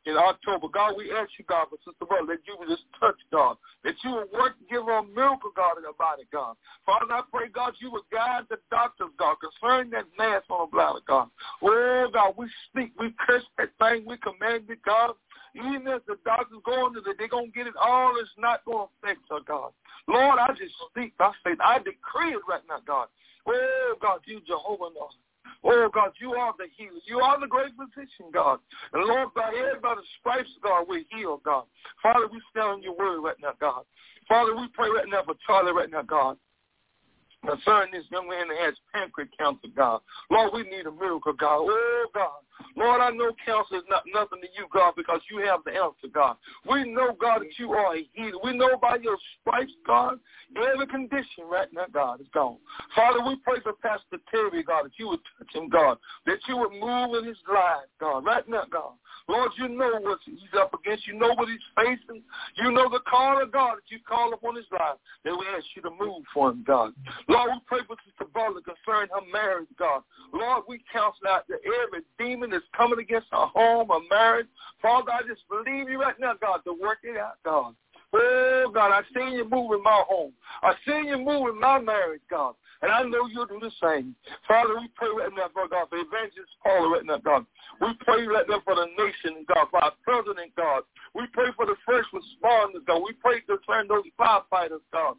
Speaker 5: in October. God, we ask you, God, for Sister Butler, that you would just touch, God, that you would work, give her a miracle, God, in her body, God. Father, I pray, God, you would guide the doctors, God, concerning that mass on her bladder, God. Oh, God, we speak, we curse that thing, we command it, God. Even as the doctors go into it, they're going to get it all. It's not going to affect her, God. Lord, I just speak by faith. I decree it right now, God. Oh, God, you Jehovah, Lord. Oh, God, you are the healer. You are the great physician, God. And, Lord, by everybody's stripes, God, we're healed, God. Father, we stand on your word right now, God. Father, we pray right now for Charlie right now, God. Concerning this young man that has pancreatic cancer, God. Lord, we need a miracle, God. Oh, God. Lord, I know cancer is not nothing to you, God, because you have the answer, God. We know, God, that you are a healer. We know by your stripes, God, every condition right now, God, is gone. Father, we pray for Pastor Terry, God, that you would touch him, God, that you would move in his life, God, right now, God. Lord, you know what he's up against. You know what he's facing. You know the call of God that you call upon his life, that we ask you to move for him, God. Lord, we pray for Sister Butler concerning her marriage, God. Lord, we counsel out every demon that's coming against her home, her marriage. Father, I just believe you right now, God, to work it out, God. Oh, God, I've seen you move in my home. I've seen you move in my marriage, God. And I know you'll do the same. Father, we pray right now, God, for Evangelist Paula right now, God. We pray right now for the nation, God, for our president, God. We pray for the first responders, God. We pray concerning those firefighters, God.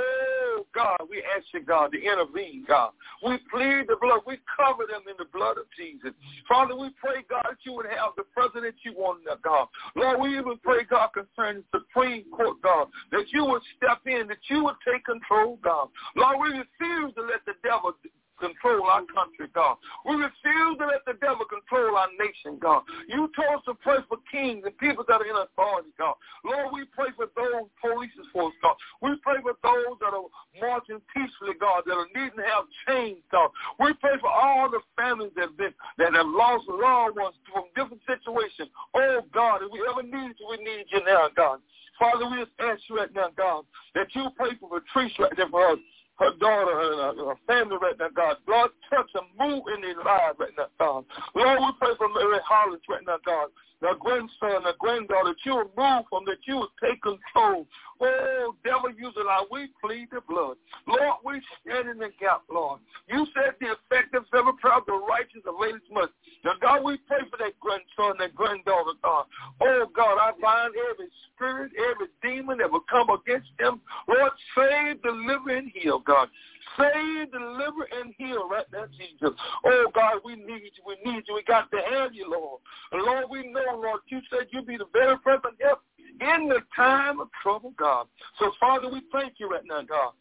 Speaker 5: Oh, God, we ask you, God, to intervene, God. We plead the blood. We cover them in the blood of Jesus. Father, we pray, God, that you would have the president you want, God. Lord, we even pray, God, concerning the Supreme Court, God, that you would step in, that you would take control, God. Lord, we refuse to let the devil control our country, God. We refuse to let the devil control our nation, God. You told us to pray for kings and people that are in authority, God. Lord, we pray for those police force, God. We pray for those that are marching peacefully, God, that are needing to have change, God. We pray for all the families that have lost loved ones from different situations. Oh, God, if we ever need you, we need you now, God. Father, we just ask you right now, God, that you pray for Patrice right there for us. Her daughter, her family right now, God. Lord, touch and move in their lives right now, God. Lord, we pray for Mary Hollins right now, God. Their grandson, their granddaughter, that you would move from, that you would take control. Oh, devil, use it out. We plead the blood. Lord, we stand in the gap, Lord. You said the effective ever proud, the righteous availeth much. Now, God, we pray for that grandson, that granddaughter, God. Oh, God, I bind every spirit, every demon that will come against them. Lord, save, deliver, and heal, God. Save, deliver, and heal right now, Jesus. Oh, God, we need you. We need you. We got to have you, Lord. And, Lord, we know, Lord, you said you'd be the very present help in the time of trouble, God. So, Father, we thank you right now, God.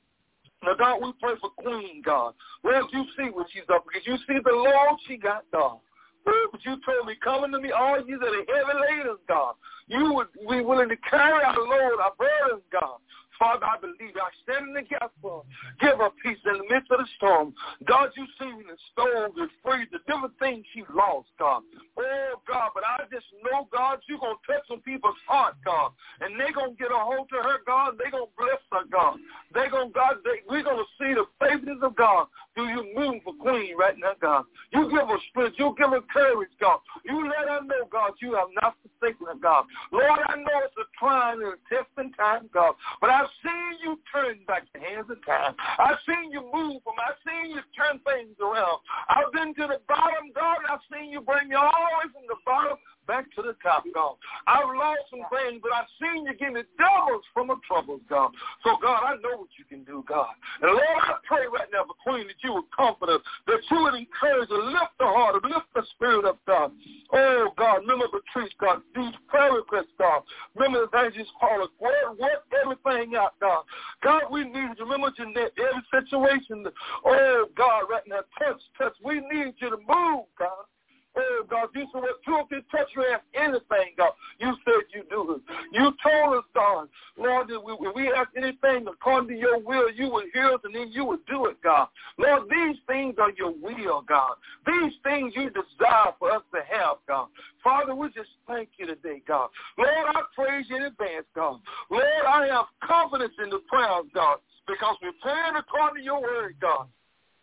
Speaker 5: Now, God, we pray for Queen, God. Lord, you see what she's up because you see the Lord she got, God. Lord, but you told me, come unto me, all you that are heavy laden, God. You would be willing to carry our load, our burdens, God. Father, I believe I stand in the gap for her. Give her peace in the midst of the storm. God, you see the storms and freeze, the different things she lost, God. Oh, God, but I just know, God, you're going to touch some people's heart, God. And they're going to get a hold to her, God. They're going to bless her, God. They're going to, God, we're going to see the faithfulness of God through you move for Queen right now, God. You give her strength. You give her courage, God. You let her know, God, you have not forsaken her, God. Lord, I know it's a trying and a testing time, God, but I've seen you turn back the hands of time. I've seen you move them. I've seen you turn things around. I've been to the bottom, God, and I've seen you bring me all the way from the bottom back to the top, God. I've lost some things, but I've seen you give me doubles from the troubles, God. So, God, I know what you can do, God. And, Lord, I pray right now for Queen that you would comfort us, that you would encourage her, lift the heart, lift the spirit up, God. Oh, God, remember Patrice, God. These prayer requests, God. Remember the Evangelist Paula. Work everything out, God. God, we need you. Remember Jeanette, every situation. Oh, God, right now, touch. We need you to move, God. Oh, God, you said what two of you touch you ask anything, God. You said you do it. You told us, God, Lord, that if we ask anything according to your will, you would hear us and then you would do it, God. Lord, these things are your will, God. These things you desire for us to have, God. Father, we just thank you today, God. Lord, I praise you in advance, God. Lord, I have confidence in the prayers, God, because we're praying according to your word, God.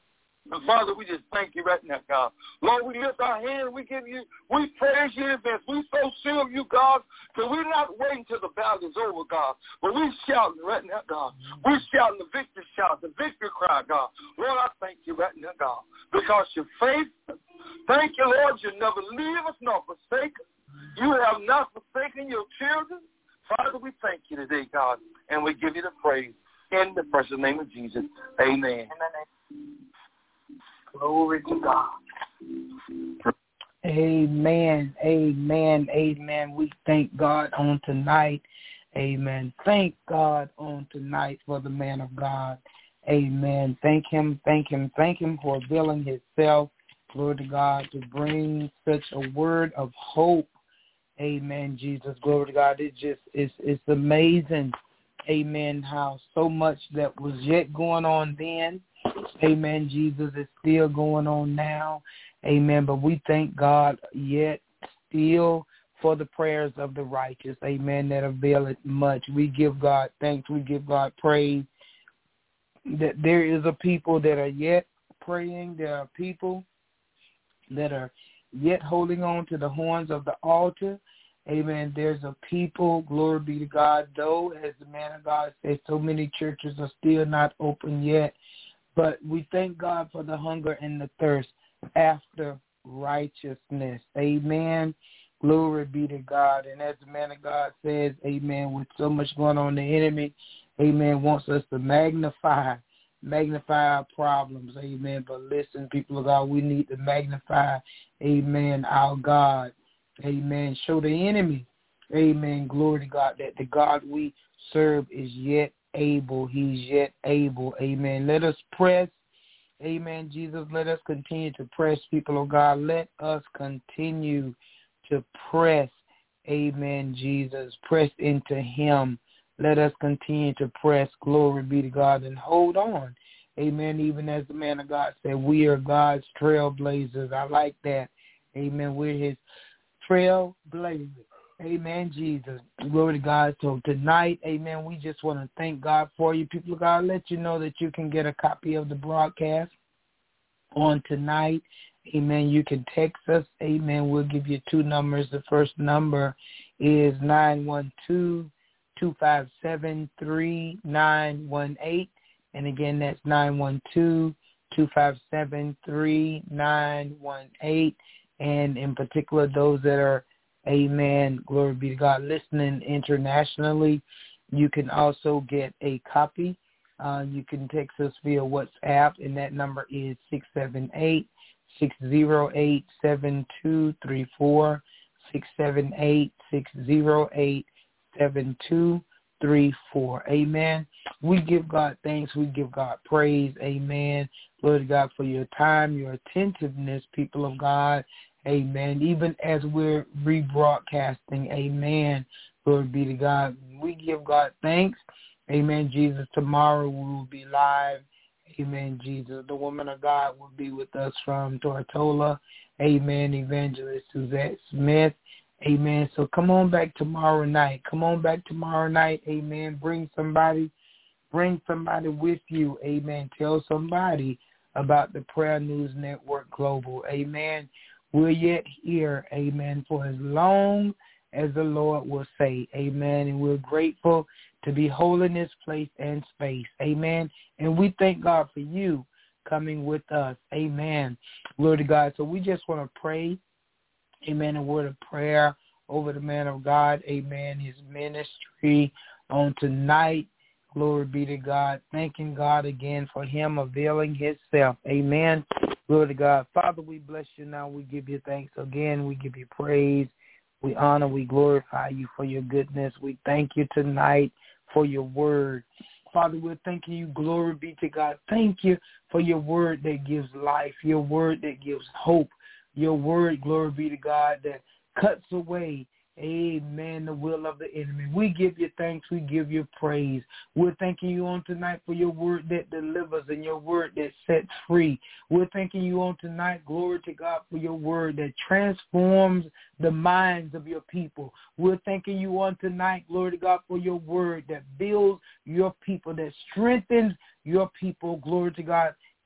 Speaker 5: And Father, we just thank you right now, God. Lord, we lift our hands. We praise you in advance. We so sure of you, God, because we're not waiting till the battle is over, God. But we're shouting right now, God. We're shouting the victory shout, the victory cry, God. Lord, I thank you right now, God, because you're faithful. Thank you, Lord, you never leave us nor forsake us. You have not forsaken your children. Father, we thank you today, God, and we give you the praise in the precious name of Jesus. Amen. Glory to God.
Speaker 2: Amen, amen, amen. We thank God on tonight. Amen. Thank God on tonight for the man of God. Amen. Thank him for availing himself, glory to God, to bring such a word of hope. Amen, Jesus. Glory to God. It's amazing, amen, how so much that was yet going on then, amen, Jesus, is still going on now. Amen. But we thank God yet still for the prayers of the righteous. Amen. That availeth much. We give God thanks. We give God praise that there is a people that are yet praying. There are people that are yet holding on to the horns of the altar. Amen. There's a people, glory be to God, though, as the man of God says, so many churches are still not open yet. But we thank God for the hunger and the thirst after righteousness. Amen. Glory be to God. And as the man of God says, amen, with so much going on, the enemy, amen, wants us to magnify our problems. Amen. But listen, people of God, we need to magnify, amen, our God. Amen. Show the enemy, amen, glory to God, that the God we serve is yet able. He's yet able. Amen. Let us press. Amen, Jesus. Let us continue to press, people of God. Let us continue to press. Amen, Jesus. Press into him. Let us continue to press. Glory be to God and hold on. Amen. Even as the man of God said, we are God's trailblazers. I like that. Amen. We're his trailblazers. Amen, Jesus. Glory to God. So tonight, amen, we just want to thank God for you. People of God, let you know that you can get a copy of the broadcast on tonight. Amen. You can text us. Amen. We'll give you two numbers. The first number is 912-257-3918. And again, that's 912-257-3918. And in particular, those that are, amen, glory be to God, listening internationally, you can also get a copy. You can text us via WhatsApp, and that number is 678-608-7234, 678-608-7234. Amen. We give God thanks. We give God praise. Amen. Glory to God for your time, your attentiveness, people of God. Amen. Even as we're rebroadcasting, amen. Glory be to God. We give God thanks. Amen, Jesus. Tomorrow we will be live. Amen, Jesus. The woman of God will be with us from Tortola. Amen. Evangelist Suzette Smith. Amen. So come on back tomorrow night. Come on back tomorrow night. Amen. Bring somebody with you. Amen. Tell somebody about the Prayer News Network Global. Amen. We're yet here, amen, for as long as the Lord will say, amen. And we're grateful to be holding this place and space, amen. And we thank God for you coming with us, amen. Glory to God. So we just want to pray, amen, a word of prayer over the man of God, amen, his ministry on tonight. Glory be to God. Thanking God again for him availing himself. Amen. Glory to God. Father, we bless you now. We give you thanks again. We give you praise. We honor, we glorify you for your goodness. We thank you tonight for your word. Father, we're thanking you. Glory be to God. Thank you for your word that gives life, your word that gives hope, your word, glory be to God, that cuts away, amen, the will of the enemy. We give you thanks. We give you praise. We're thanking you on tonight for your word that delivers and your word that sets free. We're thanking you on tonight, glory to God, for your word that transforms the minds of your people. We're thanking you on tonight, glory to God, for your word that builds your people, that strengthens your people, glory to God,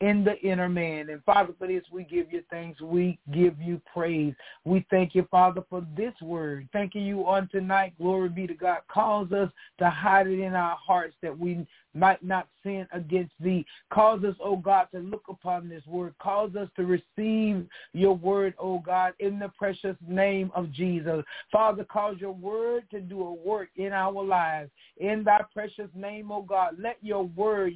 Speaker 2: in the inner man. And, Father, for this, we give you thanks. We give you praise. We thank you, Father, for this word. Thanking you on tonight. Glory be to God. Cause us to hide it in our hearts that we might not sin against thee. Cause us, oh God, to look upon this word. Cause us to receive your word, oh God, in the precious name of Jesus. Father, cause your word to do a work in our lives. In thy precious name, oh God, let your word,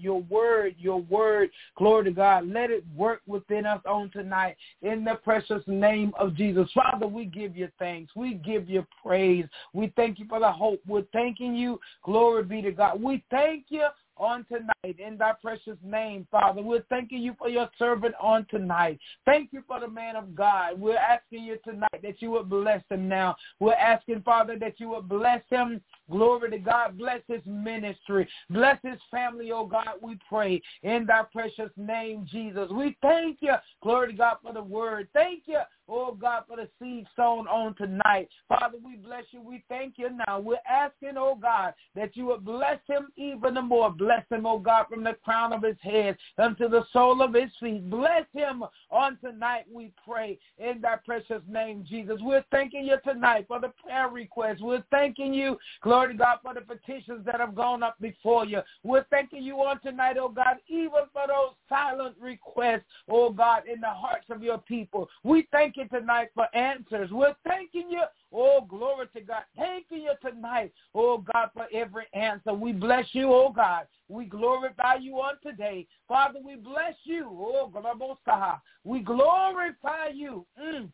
Speaker 2: glory to God, let it work within us on tonight. In the precious name of Jesus. Father, we give you thanks. We give you praise. We thank you for the hope. We're thanking you. Glory be to God. We thank you on tonight in thy precious name, Father. We're thanking you for your servant on tonight. Thank you for the man of God. We're asking you tonight that you would bless him now. We're asking, Father, that you would bless him. Glory to God. Bless his ministry. Bless his family, oh God, we pray in thy precious name, Jesus. We thank you, glory to God, for the word. Thank you, oh God, for the seed sown on tonight. Father, we bless you. We thank you now. We're asking, oh God, that you would bless him even the more. Bless him, oh God, from the crown of his head unto the sole of his feet. Bless him on tonight, we pray, in thy precious name, Jesus. We're thanking you tonight for the prayer requests. We're thanking you, glory to God, for the petitions that have gone up before you. We're thanking you on tonight, oh God, even for those silent requests, oh God, in the hearts of your people. We thank you tonight for answers. We're thanking you, oh, glory to God. Thanking you tonight, oh God, for every answer. We bless you, oh God. We glorify you on today. Father, we bless you. Oh, Grabosaha. We glorify you.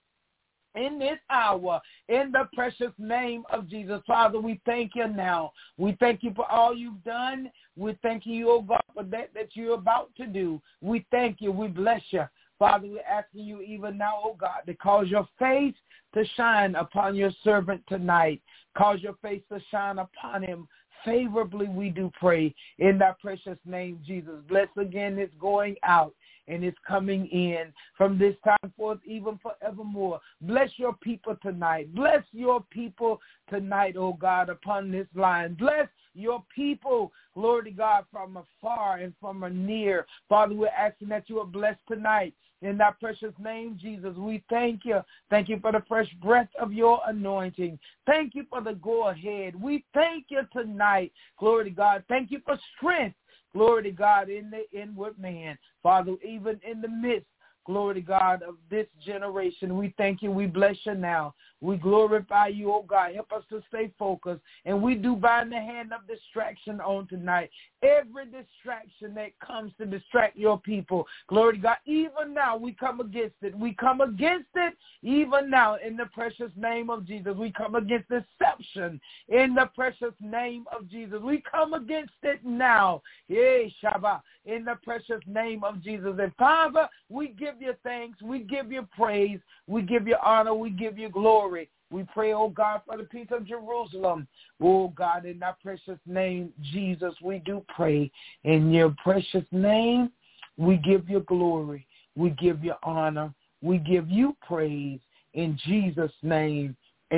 Speaker 2: In this hour, in the precious name of Jesus. Father, we thank you now. We thank you for all you've done. We thank you, oh God, for that you're about to do. We thank you. We bless you. Father, we're asking you even now, oh God, to cause your face to shine upon your servant tonight. Cause your face to shine upon him. Favorably, we do pray in thy precious name, Jesus. Bless again this going out and it's coming in from this time forth, even forevermore. Bless your people tonight. Bless your people tonight, oh God, upon this line. Bless your people, glory to God, from afar and from near. Father, we're asking that you are blessed tonight. In thy precious name, Jesus, we thank you. Thank you for the fresh breath of your anointing. Thank you for the go-ahead. We thank you tonight. Glory to God. Thank you for strength. Glory to God in the inward man. Father, even in the midst, glory to God, of this generation, we thank you. We bless you now. We glorify you, oh God. Help us to stay focused. And we do bind the hand of distraction on tonight. Every distraction that comes to distract your people. Glory to God. Even now, we come against it. We come against it even now in the precious name of Jesus. We come against deception in the precious name of Jesus. We come against it now. Yea, Shabbat, in the precious name of Jesus. And Father, we give you thanks. We give you praise. We give you honor. We give you glory. We pray, oh God, for the peace of Jerusalem. Oh God, in thy precious name, Jesus, we do pray. In your precious name, we give you glory. We give you honor. We give you praise. In Jesus' name,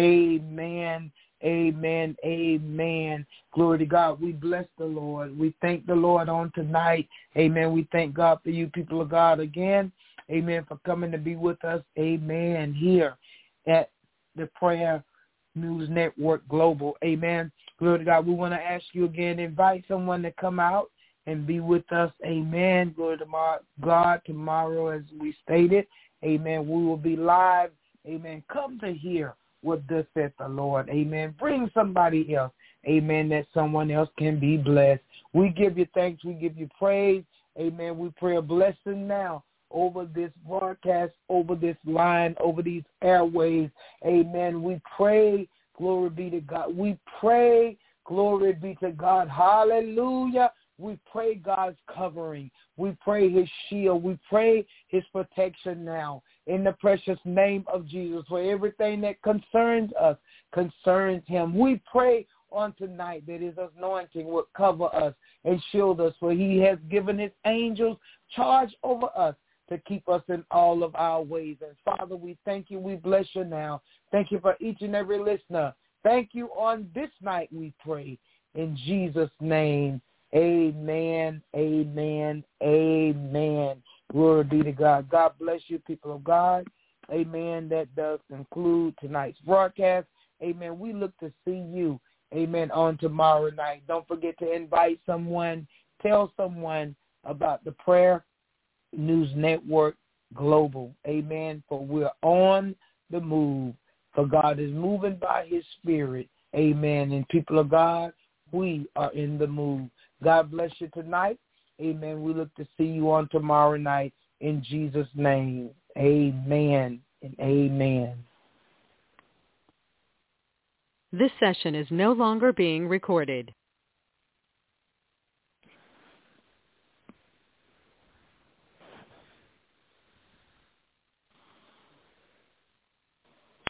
Speaker 2: amen, amen, amen. Glory to God. We bless the Lord. We thank the Lord on tonight. Amen. We thank God for you, people of God, again. Amen, for coming to be with us. Amen. Here at the Prayer News Network Global. Amen. Glory to God. We want to ask you again, invite someone to come out and be with us. Amen. Glory to God. Tomorrow, as we stated, amen, we will be live. Amen. Come to hear what thus saith the Lord. Amen. Bring somebody else. Amen. That someone else can be blessed. We give you thanks. We give you praise. Amen. We pray a blessing now over this broadcast, over this line, over these airways. Amen. We pray, glory be to God. We pray, glory be to God. Hallelujah. We pray God's covering. We pray his shield. We pray his protection now in the precious name of Jesus, for everything that concerns us concerns him. We pray on tonight that his anointing will cover us and shield us, for he has given his angels charge over us to keep us in all of our ways. And Father, we thank you. We bless you now. Thank you for each and every listener. Thank you on this night, we pray. In Jesus' name, amen, amen, amen. Glory be to God. God bless you, people of God. Amen. That does conclude tonight's broadcast. Amen. We look to see you, amen, on tomorrow night. Don't forget to invite someone, tell someone about the Prayer News Network Global. Amen. For we're on the move. For God is moving by his Spirit. Amen. And people of God, we are in the move. God bless you tonight. Amen. We look to see you on tomorrow night in Jesus' name. Amen and amen.
Speaker 1: This session is no longer being recorded.